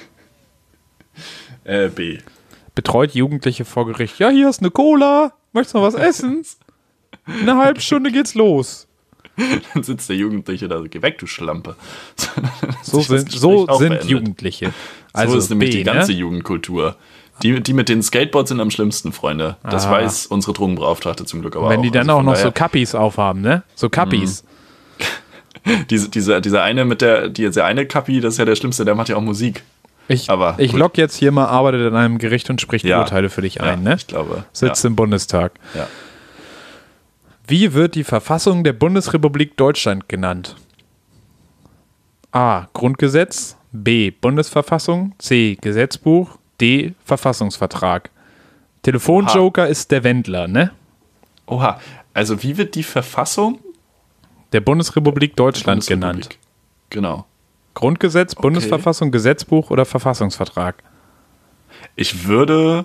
B. Betreut Jugendliche vor Gericht. Ja, hier ist eine Cola. Möchtest du noch was essen? In einer halben Stunde geht's los. Dann sitzt der Jugendliche da, geh weg, du Schlampe. So sind Jugendliche. Also so ist nämlich B, die ganze Jugendkultur. Die mit den Skateboards sind am schlimmsten, Freunde. Das weiß unsere Drogenbeauftragte zum Glück aber Wenn auch. die dann auch noch so Kappis aufhaben, ne? So Kappis. Dieser eine dieser eine Kappi, das ist ja der Schlimmste, der macht ja auch Musik. Ich log jetzt hier mal, arbeitet in einem Gericht und spricht Urteile für dich ein, ne? Ich glaube. Sitzt im Bundestag. Ja. Wie wird die Verfassung der Bundesrepublik Deutschland genannt? A. Grundgesetz, B. Bundesverfassung, C. Gesetzbuch, D. Verfassungsvertrag. Telefonjoker ist der Wendler, ne? Oha, also wie wird die Verfassung der Bundesrepublik Deutschland genannt? Genau. Grundgesetz, Bundesverfassung, Gesetzbuch oder Verfassungsvertrag? Ich würde,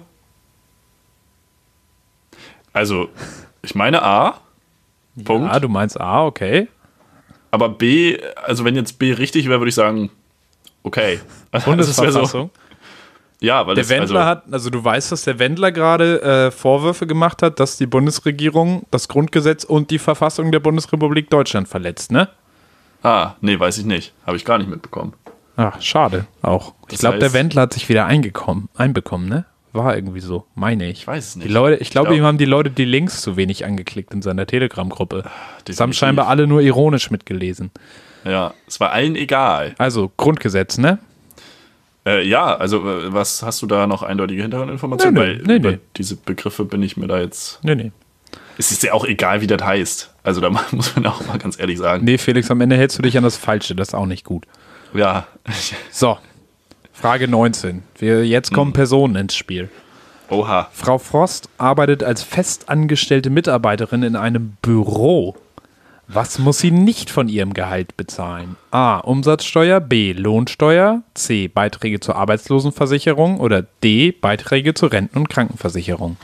also ich meine A. Punkt. Ja, du meinst A, okay. Aber B, also wenn jetzt B richtig wäre, würde ich sagen, okay. Also Bundesverfassung. Ja, weil der Wendler du weißt, dass der Wendler gerade Vorwürfe gemacht hat, dass die Bundesregierung das Grundgesetz und die Verfassung der Bundesrepublik Deutschland verletzt, ne? Nee, weiß ich nicht. Habe ich gar nicht mitbekommen. Ach, schade auch. Ich glaube, der Wendler hat sich wieder einbekommen, ne? War irgendwie so, meine ich. Ich weiß es nicht. Ich glaube, ihm haben die Leute die Links zu wenig angeklickt in seiner Telegram-Gruppe. Das haben definitiv. scheinbar alle nur ironisch mitgelesen. Ja, es war allen egal. Also, Grundgesetz, ne? Ja, also was hast du da noch eindeutige Hintergrundinformationen? Nee. Über diese Begriffe bin ich mir da jetzt... Nee. Es ist ja auch egal, wie das heißt. Also da muss man auch mal ganz ehrlich sagen. Nee, Felix, am Ende hältst du dich an das Falsche. Das ist auch nicht gut. Ja. So, Frage 19. Jetzt kommen Personen ins Spiel. Oha. Frau Frost arbeitet als festangestellte Mitarbeiterin in einem Büro. Was muss sie nicht von ihrem Gehalt bezahlen? A. Umsatzsteuer, B. Lohnsteuer, C. Beiträge zur Arbeitslosenversicherung oder D. Beiträge zur Renten- und Krankenversicherung.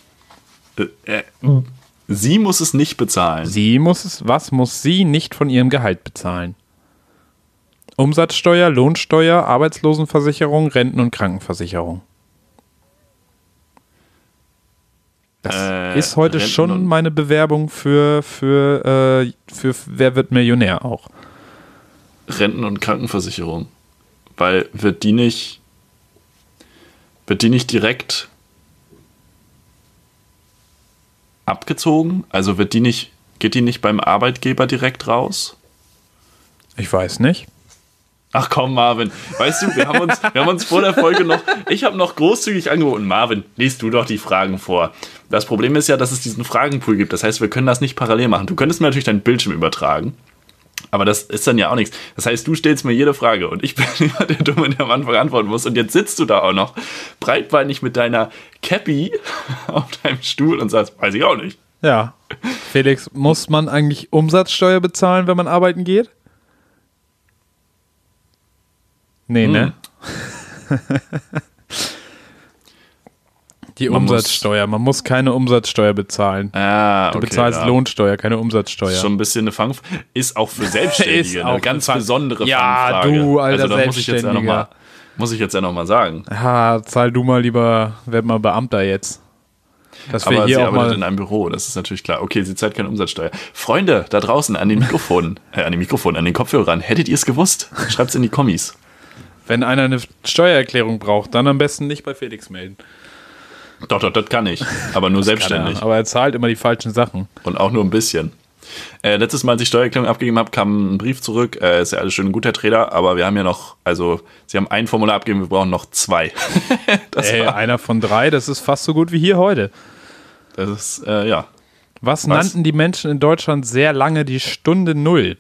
Sie muss es nicht bezahlen. Was muss sie nicht von ihrem Gehalt bezahlen? Umsatzsteuer, Lohnsteuer, Arbeitslosenversicherung, Renten- und Krankenversicherung. Das ist heute schon meine Bewerbung für Wer wird Millionär auch. Renten- und Krankenversicherung. Weil wird die nicht direkt abgezogen? Also geht die nicht beim Arbeitgeber direkt raus? Ich weiß nicht. Ach komm, Marvin. Weißt du, wir haben uns vor der Folge ich habe noch großzügig angeboten. Marvin, liest du doch die Fragen vor. Das Problem ist ja, dass es diesen Fragenpool gibt. Das heißt, wir können das nicht parallel machen. Du könntest mir natürlich deinen Bildschirm übertragen. Aber das ist dann ja auch nichts. Das heißt, du stellst mir jede Frage und ich bin jemand, der dumm und am Anfang antworten muss. Und jetzt sitzt du da auch noch breitbeinig mit deiner Cappy auf deinem Stuhl und sagst, weiß ich auch nicht. Ja. Felix, muss man eigentlich Umsatzsteuer bezahlen, wenn man arbeiten geht? Nee, ne? Die Umsatzsteuer. Man muss keine Umsatzsteuer bezahlen. Du bezahlst Lohnsteuer, keine Umsatzsteuer. Schon ein bisschen eine ist auch für Selbstständige eine ganz besondere Fangfrage. Ja, du, alter also, Selbstständiger. Muss ich jetzt ja noch mal sagen. Ja, zahl du mal lieber, werd mal Beamter jetzt. Aber sie arbeitet in einem Büro, das ist natürlich klar. Okay, sie zahlt keine Umsatzsteuer. Freunde, da draußen an den Mikrofonen, an den Kopfhörern, hättet ihr es gewusst? Schreibt's in die Kommis. Wenn einer eine Steuererklärung braucht, dann am besten nicht bei Felix melden. Doch, das kann ich. Aber nur selbstständig. Aber er zahlt immer die falschen Sachen. Und auch nur ein bisschen. Letztes Mal, als ich Steuererklärung abgegeben habe, kam ein Brief zurück. Ist ja alles schön und gut, Herr Treder, aber wir haben ja noch, Sie haben ein Formular abgegeben, wir brauchen noch 2. Einer von 3, das ist fast so gut wie hier heute. Das ist, ja. Was nannten die Menschen in Deutschland sehr lange die Stunde Null?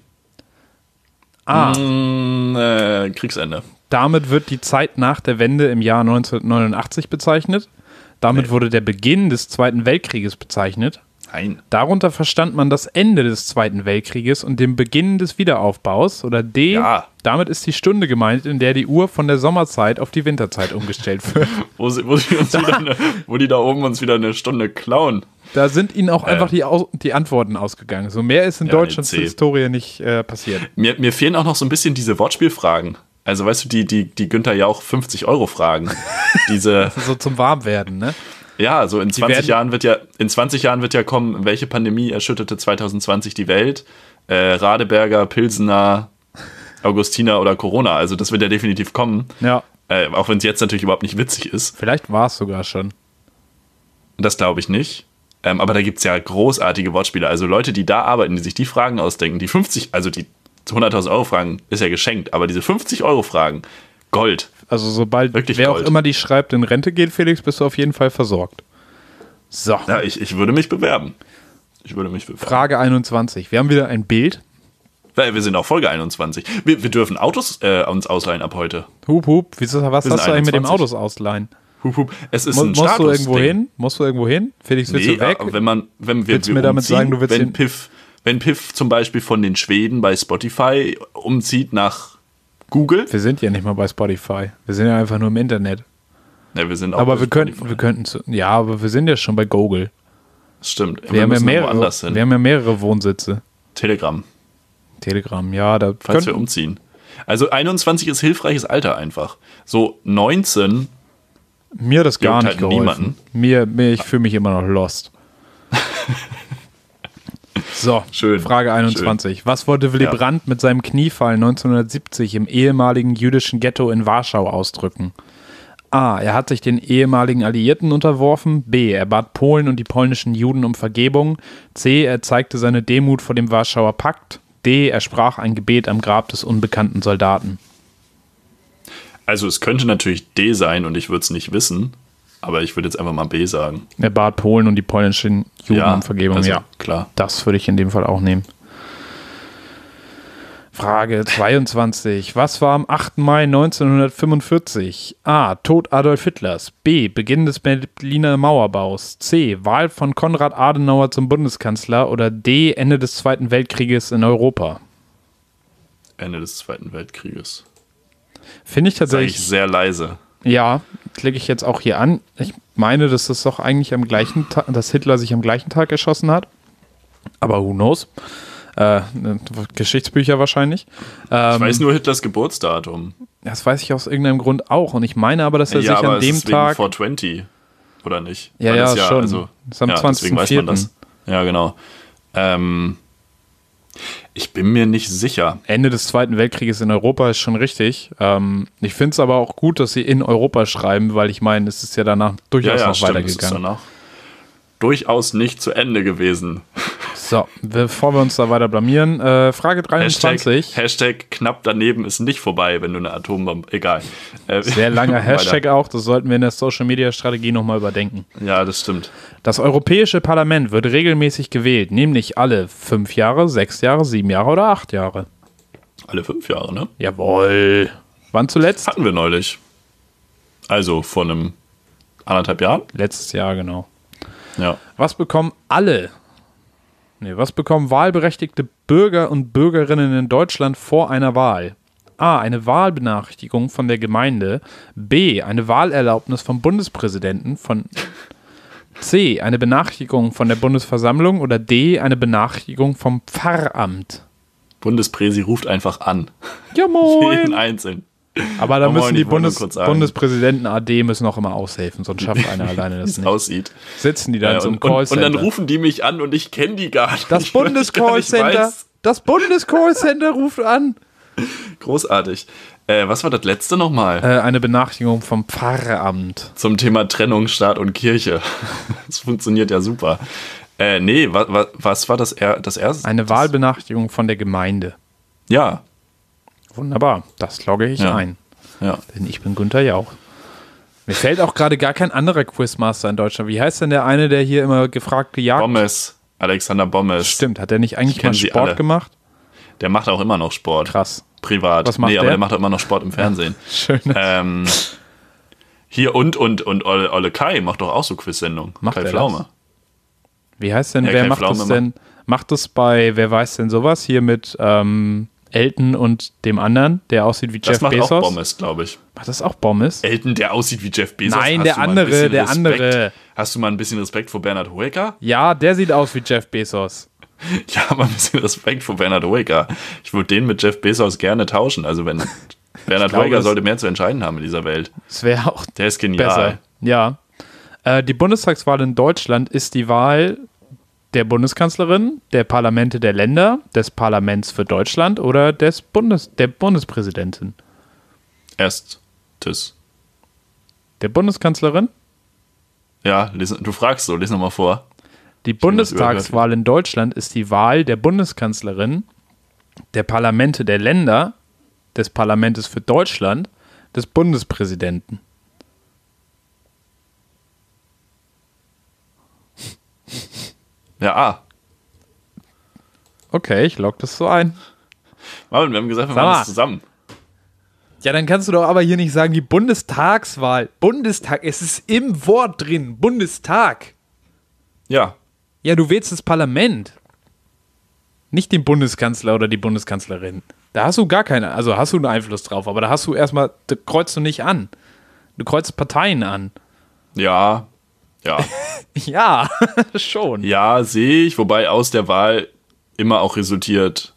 Kriegsende. Damit wird die Zeit nach der Wende im Jahr 1989 bezeichnet. Damit wurde der Beginn des Zweiten Weltkrieges bezeichnet. Nein. Darunter verstand man das Ende des Zweiten Weltkrieges und den Beginn des Wiederaufbaus. Oder D. Ja. Damit ist die Stunde gemeint, in der die Uhr von der Sommerzeit auf die Winterzeit umgestellt wird. wo die da oben uns wieder eine Stunde klauen. Da sind ihnen auch einfach die Antworten ausgegangen. So mehr ist in Deutschlands Historie nicht passiert. Mir fehlen auch noch so ein bisschen diese Wortspielfragen. Also weißt du, die Günther Jauch 50-Euro-Fragen. Diese so zum Warmwerden, ne? Ja, so in 20 Jahren wird ja kommen, welche Pandemie erschütterte 2020 die Welt? Radeberger, Pilsener, Augustiner oder Corona. Also das wird ja definitiv kommen. Ja. Auch wenn es jetzt natürlich überhaupt nicht witzig ist. Vielleicht war es sogar schon. Das glaube ich nicht. Aber da gibt es ja großartige Wortspiele. Also Leute, die da arbeiten, die sich die Fragen ausdenken, die 100.000 Euro Fragen ist ja geschenkt, aber diese 50 Euro Fragen, Gold. Also sobald wirklich wer Gold. Auch immer die schreibt, in Rente geht, Felix, bist du auf jeden Fall versorgt. So. Ja, ich würde mich bewerben. Frage 21. Wir haben wieder ein Bild. Wir sind auf Folge 21. Wir dürfen Autos uns ausleihen ab heute. Hup, hup. Was hast du eigentlich mit dem Autos ausleihen? Hup, hup. Es ist ein Musst du irgendwo hin? Felix, willst du weg? Willst du mir damit sagen, du willst wenn Piff zum Beispiel von den Schweden bei Spotify umzieht nach Google. Wir sind ja nicht mal bei Spotify. Wir sind ja einfach nur im Internet. Ja, wir sind auch aber wir könnten, ja, aber wir sind ja schon bei Google. Das stimmt. Wir haben ja mehrere Wohnsitze. Telegram, ja. Falls wir umziehen. Also 21 ist hilfreiches Alter einfach. So 19. Mir hat das gar nicht geholfen. Ich fühle mich immer noch lost. So, schön, Frage 21. Schön. Was wollte Willy Brandt mit seinem Kniefall 1970 im ehemaligen jüdischen Ghetto in Warschau ausdrücken? A. Er hat sich den ehemaligen Alliierten unterworfen. B. Er bat Polen und die polnischen Juden um Vergebung. C. Er zeigte seine Demut vor dem Warschauer Pakt. D. Er sprach ein Gebet am Grab des unbekannten Soldaten. Also es könnte natürlich D sein und ich würde es nicht wissen. Aber ich würde jetzt einfach mal B sagen. Er bat Polen und die polnischen Juden um Vergebung. Also, ja, klar. Das würde ich in dem Fall auch nehmen. Frage 22. Was war am 8. Mai 1945? A. Tod Adolf Hitlers. B. Beginn des Berliner Mauerbaus. C. Wahl von Konrad Adenauer zum Bundeskanzler. Oder D. Ende des Zweiten Weltkrieges in Europa. Ende des Zweiten Weltkrieges. Finde ich tatsächlich. Sag ich sehr leise. Ja, klicke ich jetzt auch hier an. Ich meine, dass das doch eigentlich am gleichen Tag, dass Hitler sich am gleichen Tag erschossen hat. Aber who knows? Geschichtsbücher wahrscheinlich. Ich weiß nur Hitlers Geburtsdatum. Das weiß ich aus irgendeinem Grund auch. Und ich meine aber, dass er sich an dem ist Tag. 420, oder nicht? Ja, schon. Also, das ist am 20. Deswegen weiß man das. Ja, genau. Ich bin mir nicht sicher. Ende des Zweiten Weltkrieges in Europa ist schon richtig. Ich finde es aber auch gut, dass sie in Europa schreiben, weil ich meine, es ist ja danach durchaus noch weitergegangen. durchaus nicht zu Ende gewesen. So, bevor wir uns da weiter blamieren, Frage 23. Hashtag knapp daneben ist nicht vorbei, wenn du eine Atombombe, egal. Sehr langer Hashtag auch, das sollten wir in der Social-Media-Strategie nochmal überdenken. Ja, das stimmt. Das Europäische Parlament wird regelmäßig gewählt, nämlich alle 5 Jahre, 6 Jahre, 7 Jahre oder 8 Jahre. Alle 5 Jahre, ne? Jawohl. Wann zuletzt? Hatten wir neulich. Also vor einem 1,5 Jahren? Letztes Jahr, genau. Ja. Was bekommen wahlberechtigte Bürger und Bürgerinnen in Deutschland vor einer Wahl? A. Eine Wahlbenachrichtigung von der Gemeinde. B. Eine Wahlerlaubnis vom Bundespräsidenten. C. Eine Benachrichtigung von der Bundesversammlung. Oder D. Eine Benachrichtigung vom Pfarramt. Bundespräsi ruft einfach an. Ja, moin. Jeden einzeln. Aber da müssen die Bundespräsidenten Bundespräsidenten AD müssen auch immer aushelfen, sonst schafft einer alleine das nicht. Aussieht. Sitzen die dann so im und Callcenter. dann rufen die mich an und ich kenne die gar nicht. Das Bundescallcenter ruft an. Großartig. Was war das letzte nochmal? Eine Benachrichtigung vom Pfarramt. Zum Thema Trennung Staat und Kirche. Das funktioniert ja super. Was war das erste? Eine Wahlbenachrichtigung von der Gemeinde. Ja. Wunderbar, das logge ich ein. Ja. Denn ich bin Günther Jauch. Mir fällt auch gerade gar kein anderer Quizmaster in Deutschland. Wie heißt denn der eine, der hier immer gefragt gejagt? Bommes. Alexander Bommes. Stimmt, hat der nicht eigentlich mal Sport gemacht? Der macht auch immer noch Sport. Krass. Privat. Was macht der? Aber der macht auch immer noch Sport im Fernsehen. Schön. Hier und Olle Kai macht doch auch so Quiz-Sendungen. Macht Kai er Pflaume. Das? Wie heißt denn, Ja, wer Kai macht Pflaume das denn? Macht das bei, wer weiß denn sowas? Hier mit Elton und dem anderen, der aussieht wie Jeff Bezos. Das macht auch Bommes, glaube ich. Macht das auch Bommes? Elton, der aussieht wie Jeff Bezos? Nein, der andere. Hast du mal ein bisschen Respekt vor Bernhard Hoeker? Ja, der sieht aus wie Jeff Bezos. Ja, aber ein bisschen Respekt vor Bernhard Hoeker. Ich würde den mit Jeff Bezos gerne tauschen. Also wenn Bernhard Hoeker sollte mehr zu entscheiden haben in dieser Welt. Das wäre auch Der ist genial. besser. Ja. Die Bundestagswahl in Deutschland ist die Wahl der Bundeskanzlerin, der Parlamente der Länder, des Parlaments für Deutschland oder der Bundespräsidentin. Erstes. Der Bundeskanzlerin? Ja, du fragst so, lies nochmal vor. Die Bundestagswahl in Deutschland ist die Wahl der Bundeskanzlerin, der Parlamente der Länder, des Parlaments für Deutschland, des Bundespräsidenten. Ja, Okay, ich log das so ein. Marvin, wir haben gesagt, wir machen das zusammen. Ja, dann kannst du doch aber hier nicht sagen, die Bundestagswahl. Bundestag, es ist im Wort drin. Bundestag. Ja. Ja, du wählst das Parlament. Nicht den Bundeskanzler oder die Bundeskanzlerin. Da hast du gar keine, also hast du einen Einfluss drauf, aber da hast du erstmal, da kreuzt du nicht an. Du kreuzt Parteien an. Ja. Ja, schon. Ja, sehe ich, wobei aus der Wahl immer auch resultiert,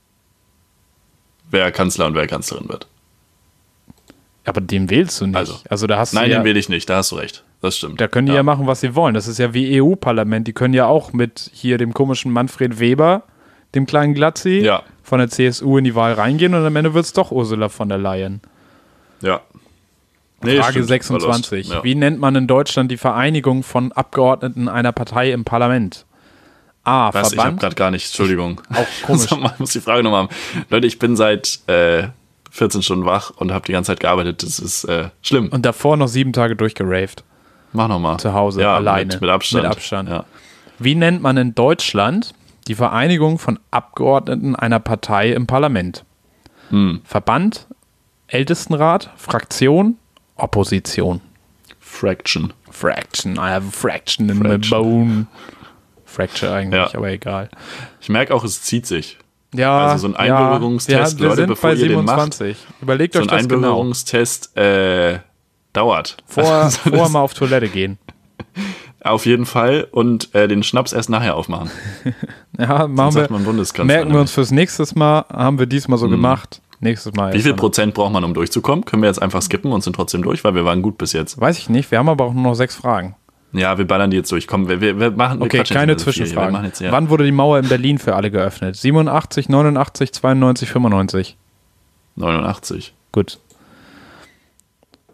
wer Kanzler und wer Kanzlerin wird. Aber den wählst du nicht. Also da hast Nein, du den wähle ich nicht, da hast du recht. Das stimmt. Da können die ja machen, was sie wollen. Das ist ja wie EU-Parlament. Die können ja auch mit hier dem komischen Manfred Weber, dem kleinen Glatzi, von der CSU in die Wahl reingehen und am Ende wird es doch Ursula von der Leyen. Ja. Frage 26. Ja. Wie nennt man in Deutschland die Vereinigung von Abgeordneten einer Partei im Parlament? A. Was? Verband. Ich habe gerade gar nicht, Entschuldigung. Auch komisch. Ich muss die Frage nochmal haben. Leute, ich bin seit 14 Stunden wach und habe die ganze Zeit gearbeitet. Das ist schlimm. Und davor noch 7 Tage durchgeraved. Mach nochmal. Zu Hause, alleine. Mit Abstand. Mit Abstand. Ja. Wie nennt man in Deutschland die Vereinigung von Abgeordneten einer Partei im Parlament? Verband, Ältestenrat, Fraktion, Opposition. Fraction. I have a fraction in my bone. Fracture eigentlich, aber egal. Ich merke auch, es zieht sich. Ja, also so ein Einbürgerungstest, wir Leute, sind bevor bei ihr 27. den macht. Überlegt euch das genau. So ein Einbürgerungstest dauert. Vorher mal auf Toilette gehen. Auf jeden Fall und den Schnaps erst nachher aufmachen. Ja, machen wir. Merken wir uns fürs nächste Mal, haben wir diesmal so gemacht. Nächstes Mal. Wie viel Prozent braucht man, um durchzukommen? Können wir jetzt einfach skippen und sind trotzdem durch, weil wir waren gut bis jetzt. Weiß ich nicht, wir haben aber auch nur noch 6 Fragen. Ja, wir ballern die jetzt durch. Komm, wir machen. Okay, keine Zwischenfragen. Wann wurde die Mauer in Berlin für alle geöffnet? 87, 89, 92, 95? 89. Gut.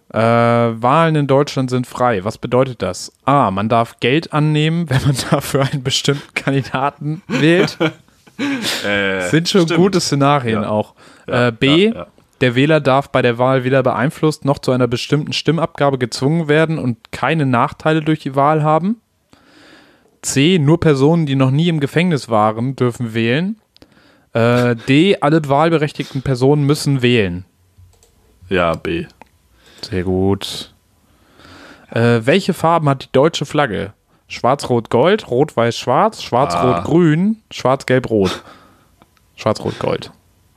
Wahlen in Deutschland sind frei. Was bedeutet das? A, man darf Geld annehmen, wenn man dafür einen bestimmten Kandidaten wählt. Sind schon gute Szenarien auch. B, der Wähler darf bei der Wahl weder beeinflusst noch zu einer bestimmten Stimmabgabe gezwungen werden und keine Nachteile durch die Wahl haben. C, nur Personen, die noch nie im Gefängnis waren, dürfen wählen. D, alle wahlberechtigten Personen müssen wählen. Ja, B. Sehr gut. Welche Farben hat die deutsche Flagge? Schwarz-Rot-Gold, Rot-Weiß-Schwarz, Schwarz-Rot-Grün, Schwarz-Gelb-Rot. Schwarz-Rot-Gold.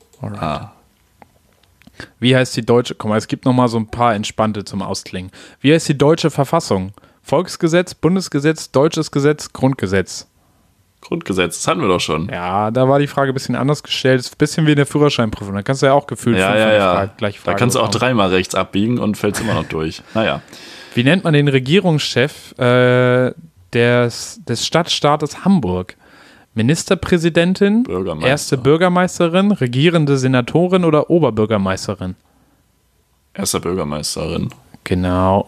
Wie heißt die deutsche, guck mal, es gibt noch mal so ein paar entspannte zum Ausklingen. Wie heißt die deutsche Verfassung? Volksgesetz, Bundesgesetz, Deutsches Gesetz, Grundgesetz. Grundgesetz, das hatten wir doch schon. Ja, da war die Frage ein bisschen anders gestellt. Ist ein bisschen wie in der Führerscheinprüfung. Da kannst du ja auch gefühlt gleich Frage da kannst du auch bekommen. 3-mal rechts abbiegen und fällst immer noch durch. Naja. Wie nennt man den Regierungschef des Stadtstaates Hamburg? Ministerpräsidentin, Bürgermeister. erste Bürgermeisterin, regierende Senatorin oder Oberbürgermeisterin? Erster Bürgermeisterin. Genau,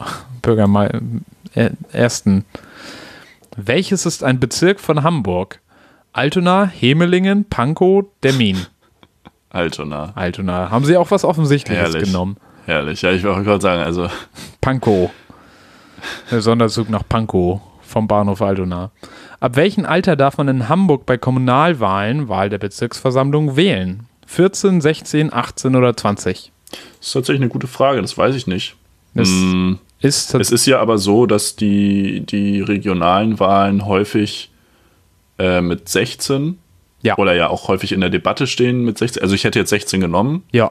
ersten. Welches ist ein Bezirk von Hamburg? Altona, Hemelingen, Pankow, Demmin. Altona. Haben sie auch was Offensichtliches genommen? Herrlich, ja, ich wollte gerade sagen, also. Pankow. Der Sonderzug nach Pankow vom Bahnhof Altona. Ab welchem Alter darf man in Hamburg bei Kommunalwahlen, Wahl der Bezirksversammlung, wählen? 14, 16, 18 oder 20? Das ist tatsächlich eine gute Frage, das weiß ich nicht. Es ist ja aber so, dass die regionalen Wahlen häufig mit 16 oder ja auch häufig in der Debatte stehen mit 16. Also ich hätte jetzt 16 genommen. Ja.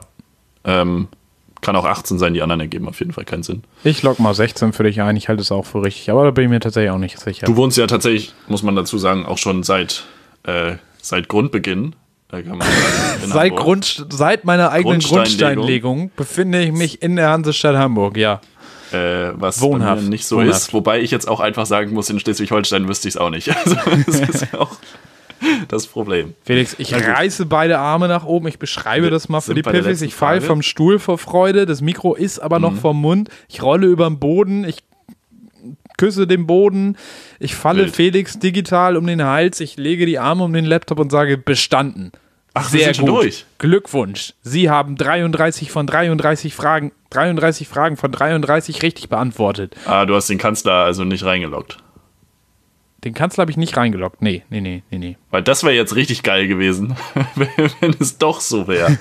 Kann auch 18 sein, die anderen ergeben auf jeden Fall keinen Sinn. Ich log mal 16 für dich ein, ich halte es auch für richtig, aber da bin ich mir tatsächlich auch nicht sicher. Du wohnst ja tatsächlich, muss man dazu sagen, auch schon seit Grundbeginn. Kann man sagen, seit meiner eigenen Grundsteinlegung befinde ich mich in der Hansestadt Hamburg, ja. Was wohnhaft, bei mir nicht so ist. Wobei ich jetzt auch einfach sagen muss, in Schleswig-Holstein wüsste ich es auch nicht. Also das ist ja auch das Problem. Felix, ich reiße beide Arme nach oben, ich beschreibe das mal für die Piffis. Ich falle vom Stuhl vor Freude, das Mikro ist aber noch vom Mund. Ich rolle über den Boden, ich küsse den Boden, ich falle Felix digital um den Hals, ich lege die Arme um den Laptop und sage, bestanden. Ach, sehr gut. Schon durch. Glückwunsch. Sie haben 33 von 33 Fragen von 33 richtig beantwortet. Ah, du hast den Kanzler also nicht reingeloggt. Den Kanzler habe ich nicht reingeloggt. Nee. Weil das wäre jetzt richtig geil gewesen, wenn es doch so wäre.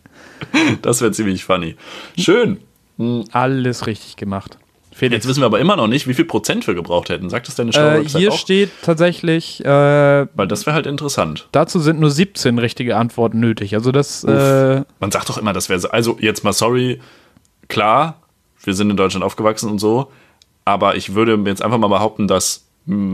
Das wäre ziemlich funny. Schön. Alles richtig gemacht. Felix. Jetzt wissen wir aber immer noch nicht, wie viel Prozent wir gebraucht hätten. Sagt das deine Show-Website hier auch? Steht tatsächlich, weil das wäre halt interessant. Dazu sind nur 17 richtige Antworten nötig. Also das. Man sagt doch immer, das wäre so. Also jetzt mal sorry, klar, wir sind in Deutschland aufgewachsen und so, aber ich würde jetzt einfach mal behaupten, dass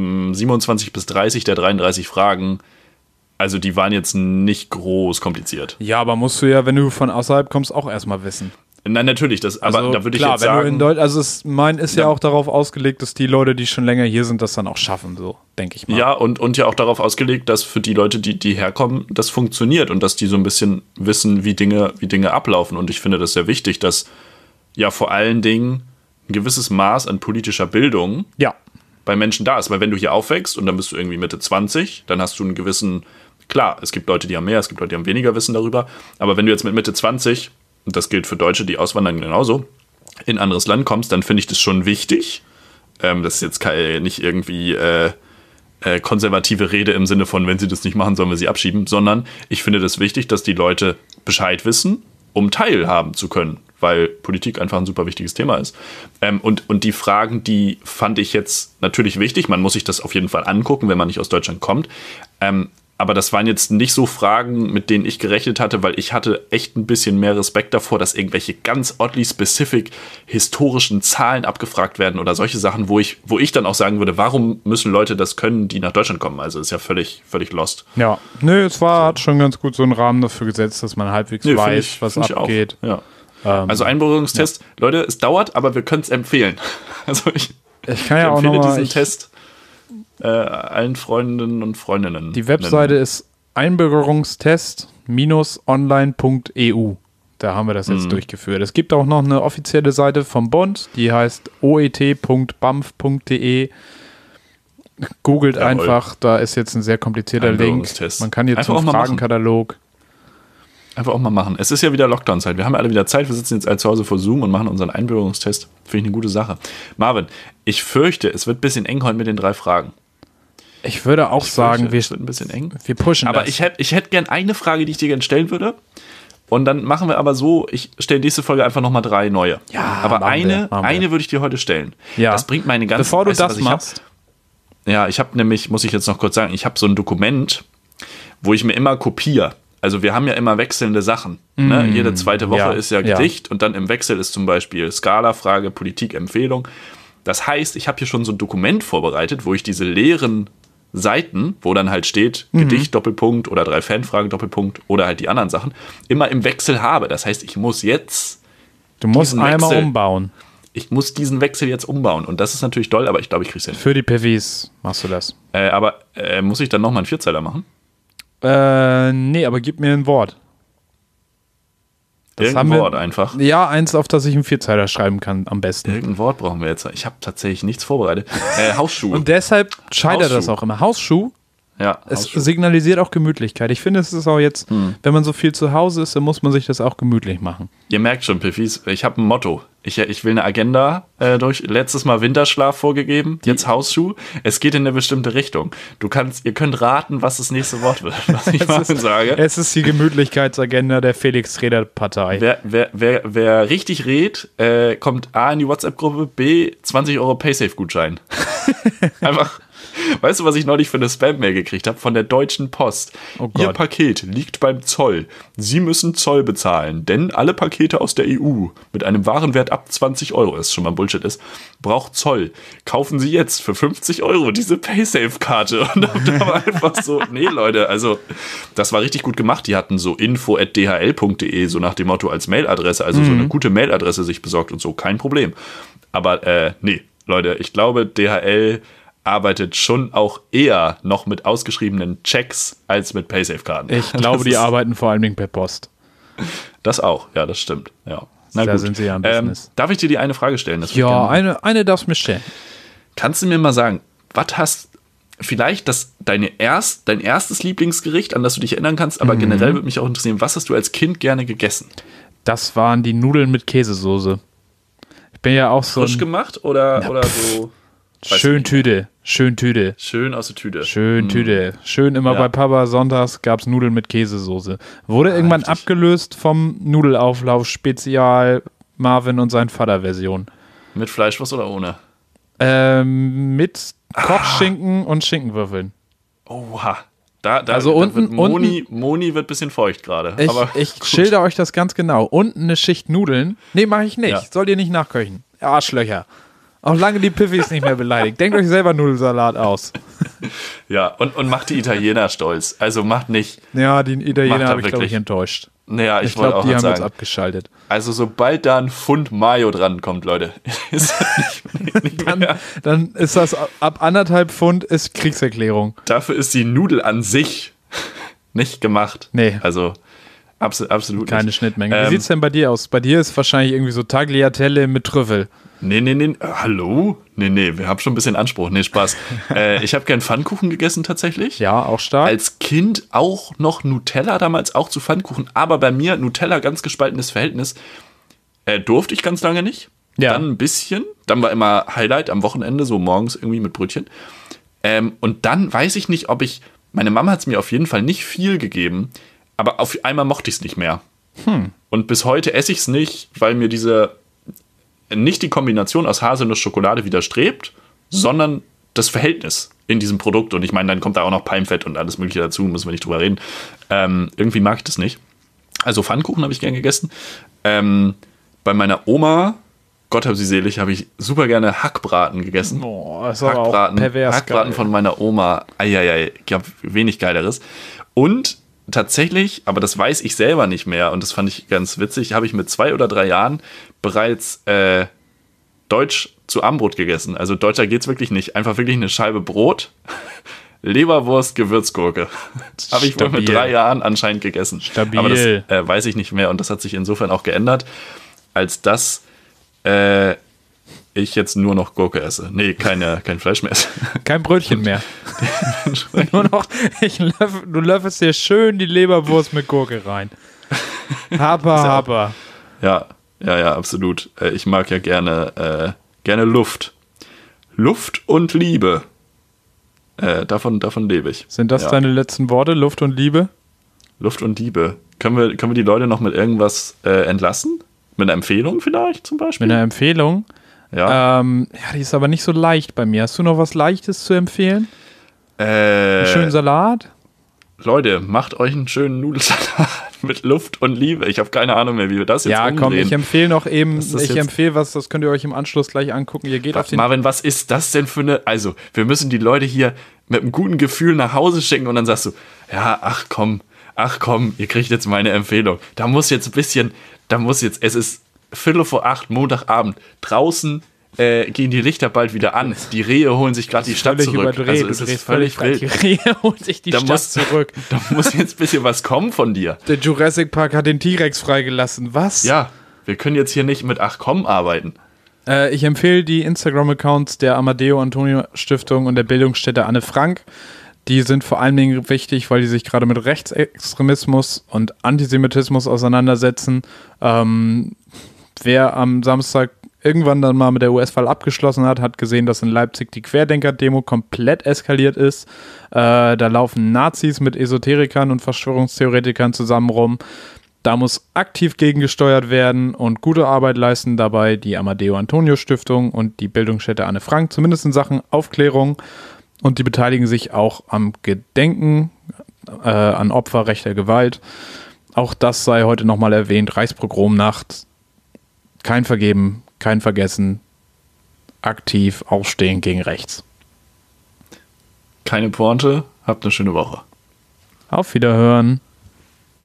27 bis 30 der 33 Fragen, also die waren jetzt nicht groß kompliziert. Ja, aber musst du ja, wenn du von außerhalb kommst, auch erstmal wissen. Nein, natürlich, aber da würde ich jetzt wenn sagen... Du in also mein ist ja auch darauf ausgelegt, dass die Leute, die schon länger hier sind, das dann auch schaffen, so, denke ich mal. Ja, und ja auch darauf ausgelegt, dass für die Leute, die herkommen, das funktioniert und dass die so ein bisschen wissen, wie Dinge ablaufen. Und ich finde das sehr wichtig, dass ja vor allen Dingen ein gewisses Maß an politischer Bildung bei Menschen da ist. Weil wenn du hier aufwächst und dann bist du irgendwie Mitte 20, dann hast du einen gewissen... Klar, es gibt Leute, die haben mehr, es gibt Leute, die haben weniger Wissen darüber. Aber wenn du jetzt mit Mitte 20... und das gilt für Deutsche, die auswandern genauso, in ein anderes Land kommst, dann finde ich das schon wichtig. Das ist jetzt nicht irgendwie konservative Rede im Sinne von, wenn sie das nicht machen, sollen wir sie abschieben, sondern ich finde das wichtig, dass die Leute Bescheid wissen, um teilhaben zu können, weil Politik einfach ein super wichtiges Thema ist. Und die Fragen, die fand ich jetzt natürlich wichtig. Man muss sich das auf jeden Fall angucken, wenn man nicht aus Deutschland kommt. Aber das waren jetzt nicht so Fragen, mit denen ich gerechnet hatte, weil ich hatte echt ein bisschen mehr Respekt davor, dass irgendwelche ganz oddly specific historischen Zahlen abgefragt werden oder solche Sachen, wo ich dann auch sagen würde, warum müssen Leute das können, die nach Deutschland kommen? Also ist ja völlig lost. Ja, hat schon ganz gut so einen Rahmen dafür gesetzt, dass man halbwegs weiß, was abgeht. Ja. Also Einbürgerungstest, Leute, es dauert, aber wir können es empfehlen. Also ich kann ja auch empfehle noch diesen Test allen Freundinnen und Freundinnen. Die Webseite ist einbürgerungstest-online.eu. Da haben wir das jetzt durchgeführt. Es gibt auch noch eine offizielle Seite vom Bund, die heißt oet.bamf.de. Googelt einfach, da ist jetzt ein sehr komplizierter Link. Man kann hier zum Fragenkatalog. Einfach auch mal machen. Es ist ja wieder Lockdown-Zeit. Wir haben ja alle wieder Zeit. Wir sitzen jetzt alle zu Hause vor Zoom und machen unseren Einbürgerungstest. Finde ich eine gute Sache. Marvin, ich fürchte, es wird ein bisschen eng heute mit den 3 Fragen. Ich würde auch sagen, es wird ein bisschen eng. Wir pushen aber das. Ich hätte gern eine Frage, die ich dir gerne stellen würde. Und dann machen wir aber so, ich stelle nächste Folge einfach nochmal 3 neue. Ja, aber eine würde ich dir heute stellen. Ja. Das bringt meine ganze... Bevor du das machst... Ja, ich habe nämlich, muss ich jetzt noch kurz sagen, ich habe so ein Dokument, wo ich mir immer kopiere. Also wir haben ja immer wechselnde Sachen. Ne? Jede zweite Woche ist ja Gedicht und dann im Wechsel ist zum Beispiel Skala-Frage, Politik, Empfehlung. Das heißt, ich habe hier schon so ein Dokument vorbereitet, wo ich diese leeren Seiten, wo dann halt steht Gedicht, Doppelpunkt oder 3 Fanfragen, Doppelpunkt oder halt die anderen Sachen, immer im Wechsel habe. Das heißt, ich muss jetzt... Du musst einmal umbauen. Ich muss diesen Wechsel jetzt umbauen. Und das ist natürlich doll, aber ich glaube, ich kriege es hin. Für die PVs machst du das. Aber muss ich dann nochmal einen 4-Zeiler machen? Nee, aber gib mir ein Wort. Irgendein Wort einfach. Ja, eins, auf das ich einen 4-Zeiler schreiben kann, am besten. Irgendein Wort brauchen wir jetzt. Ich habe tatsächlich nichts vorbereitet. Hausschuh. Und deshalb scheitert das auch immer. Hausschuh. Ja, es signalisiert auch Gemütlichkeit. Ich finde, es ist auch jetzt, wenn man so viel zu Hause ist, dann muss man sich das auch gemütlich machen. Ihr merkt schon, Piffis, ich habe ein Motto. Ich will eine Agenda letztes Mal Winterschlaf vorgegeben, jetzt Hausschuh. Es geht in eine bestimmte Richtung. Ihr könnt raten, was das nächste Wort wird, was ich mal sage. Es ist die Gemütlichkeitsagenda der Felix-Reder-Partei. Wer richtig rät, kommt A in die WhatsApp-Gruppe, B 20 € Paysafe-Gutschein. Einfach... Weißt du, was ich neulich für eine Spam-Mail gekriegt habe? Von der Deutschen Post. Oh Gott. Ihr Paket liegt beim Zoll. Sie müssen Zoll bezahlen, denn alle Pakete aus der EU mit einem Warenwert ab 20 €, das schon mal Bullshit ist, braucht Zoll. Kaufen Sie jetzt für 50 € diese Paysafe-Karte. Und da war einfach so, nee Leute, also das war richtig gut gemacht. Die hatten so info@dhl.de, so nach dem Motto als Mailadresse, also so eine gute Mailadresse sich besorgt und so, kein Problem. Aber nee, Leute, ich glaube, DHL arbeitet schon auch eher noch mit ausgeschriebenen Checks als mit Paysafe-Karten. Ich glaube, die arbeiten vor allen Dingen per Post. Das auch, ja, das stimmt. Ja. Na da gut. sind sie ja im Business. Darf ich dir die eine Frage stellen? Ja, eine darfst du mir stellen. Kannst du mir mal sagen, was hast vielleicht dein erstes Lieblingsgericht, an das du dich erinnern kannst, aber generell würde mich auch interessieren, was hast du als Kind gerne gegessen? Das waren die Nudeln mit Käsesoße. Ich bin ja auch so frisch gemacht oder so... Schön Tüte. Schön aus der Tüte. Schön immer bei Papa sonntags gab es Nudeln mit Käsesoße. Wurde irgendwann abgelöst vom Nudelauflauf Spezial Marvin und sein Vater Version. Mit Fleischwurst oder ohne? Mit Kochschinken und Schinkenwürfeln. Oha. Also unten, Moni wird ein bisschen feucht gerade. Ich schilder euch das ganz genau. Unten eine Schicht Nudeln. Nee, mache ich nicht. Ja. Sollt ihr nicht nachköchen. Arschlöcher. Auch lange die Piffis nicht mehr beleidigt. Denkt euch selber Nudelsalat aus. Ja, und macht die Italiener stolz. Also macht nicht... Ja, die Italiener habe ich, glaube ich, enttäuscht. Naja, ich glaube, die haben sagen, jetzt abgeschaltet. Also sobald da ein Pfund Mayo dran kommt, Leute, ist das nicht mehr. Dann ist das ab 1,5 Pfund ist Kriegserklärung. Dafür ist die Nudel an sich nicht gemacht. Nee. Also absolut keine nicht. Schnittmenge. Wie sieht es denn bei dir aus? Bei dir ist wahrscheinlich irgendwie so Tagliatelle mit Trüffel. Nee. Hallo? Nee, wir haben schon ein bisschen Anspruch. Nee, Spaß. Ich habe gern Pfannkuchen gegessen tatsächlich. Ja, auch stark. Als Kind auch noch Nutella, damals auch zu Pfannkuchen. Aber bei mir Nutella, ganz gespaltenes Verhältnis. Durfte ich ganz lange nicht. Ja. Dann ein bisschen. Dann war immer Highlight am Wochenende, so morgens irgendwie mit Brötchen. Und dann weiß ich nicht, meine Mama hat es mir auf jeden Fall nicht viel gegeben, aber auf einmal mochte ich es nicht mehr. Und bis heute esse ich es nicht, weil mir nicht die Kombination aus Haselnuss-Schokolade widerstrebt, sondern das Verhältnis in diesem Produkt. Und ich meine, dann kommt da auch noch Palmfett und alles mögliche dazu, müssen wir nicht drüber reden. Irgendwie mag ich das nicht. Also Pfannkuchen habe ich gern gegessen. Bei meiner Oma, Gott hab sie selig, habe ich super gerne Hackbraten gegessen. Boah, das war auch pervers Hackbraten geil. Von meiner Oma. Eieiei, ich habe wenig Geileres. Und tatsächlich, aber das weiß ich selber nicht mehr und das fand ich ganz witzig, habe ich mit 2 oder 3 Jahren bereits Deutsch zu Armbrot gegessen. Also deutscher geht's wirklich nicht. Einfach wirklich eine Scheibe Brot Leberwurst, Gewürzgurke. Habe ich wohl mit 3 Jahren anscheinend gegessen. Stabil. Aber das weiß ich nicht mehr und das hat sich insofern auch geändert, als dass ich jetzt nur noch Gurke esse. Nee, kein Fleisch mehr esse. Kein Brötchen mehr. Nur noch, du löffelst dir schön die Leberwurst mit Gurke rein. Haber. Ja, absolut. Ich mag ja gerne Luft. Luft und Liebe. Davon lebe ich. Sind das deine letzten Worte, Luft und Liebe? Luft und Liebe. Können wir die Leute noch mit irgendwas entlassen? Mit einer Empfehlung vielleicht zum Beispiel? Mit einer Empfehlung? Ja. Die ist aber nicht so leicht bei mir. Hast du noch was Leichtes zu empfehlen? Einen schönen Salat? Leute, macht euch einen schönen Nudelsalat mit Luft und Liebe. Ich habe keine Ahnung mehr, wie wir das jetzt umdrehen. Ja, komm, ich empfehle noch eben, das könnt ihr euch im Anschluss gleich angucken. Ihr geht auf den Marvin, was ist das denn für eine, also, wir müssen die Leute hier mit einem guten Gefühl nach Hause schicken und dann sagst du, ja, ach komm, ihr kriegt jetzt meine Empfehlung. Es ist 7:45 Montagabend, draußen gehen die Lichter bald wieder an. Die Rehe holen sich gerade die Stadt zurück. Also es ist völlig wild. Die Rehe holen sich die Stadt zurück. Da muss jetzt ein bisschen was kommen von dir. Der Jurassic Park hat den T-Rex freigelassen. Was? Ja, wir können jetzt hier nicht mit ach komm arbeiten. Ich empfehle die Instagram-Accounts der Amadeo Antonio Stiftung und der Bildungsstätte Anne Frank. Die sind vor allen Dingen wichtig, weil die sich gerade mit Rechtsextremismus und Antisemitismus auseinandersetzen. Wer am Samstag irgendwann dann mal mit der US-Wahl abgeschlossen hat, hat gesehen, dass in Leipzig die Querdenker-Demo komplett eskaliert ist. Da laufen Nazis mit Esoterikern und Verschwörungstheoretikern zusammen rum. Da muss aktiv gegengesteuert werden und gute Arbeit leisten dabei die Amadeo Antonio Stiftung und die Bildungsstätte Anne Frank, zumindest in Sachen Aufklärung. Und die beteiligen sich auch am Gedenken an Opfer rechter Gewalt. Auch das sei heute nochmal erwähnt. Reichspogromnacht. Kein Vergeben, kein Vergessen. Aktiv aufstehen gegen rechts. Keine Pointe. Habt eine schöne Woche. Auf Wiederhören.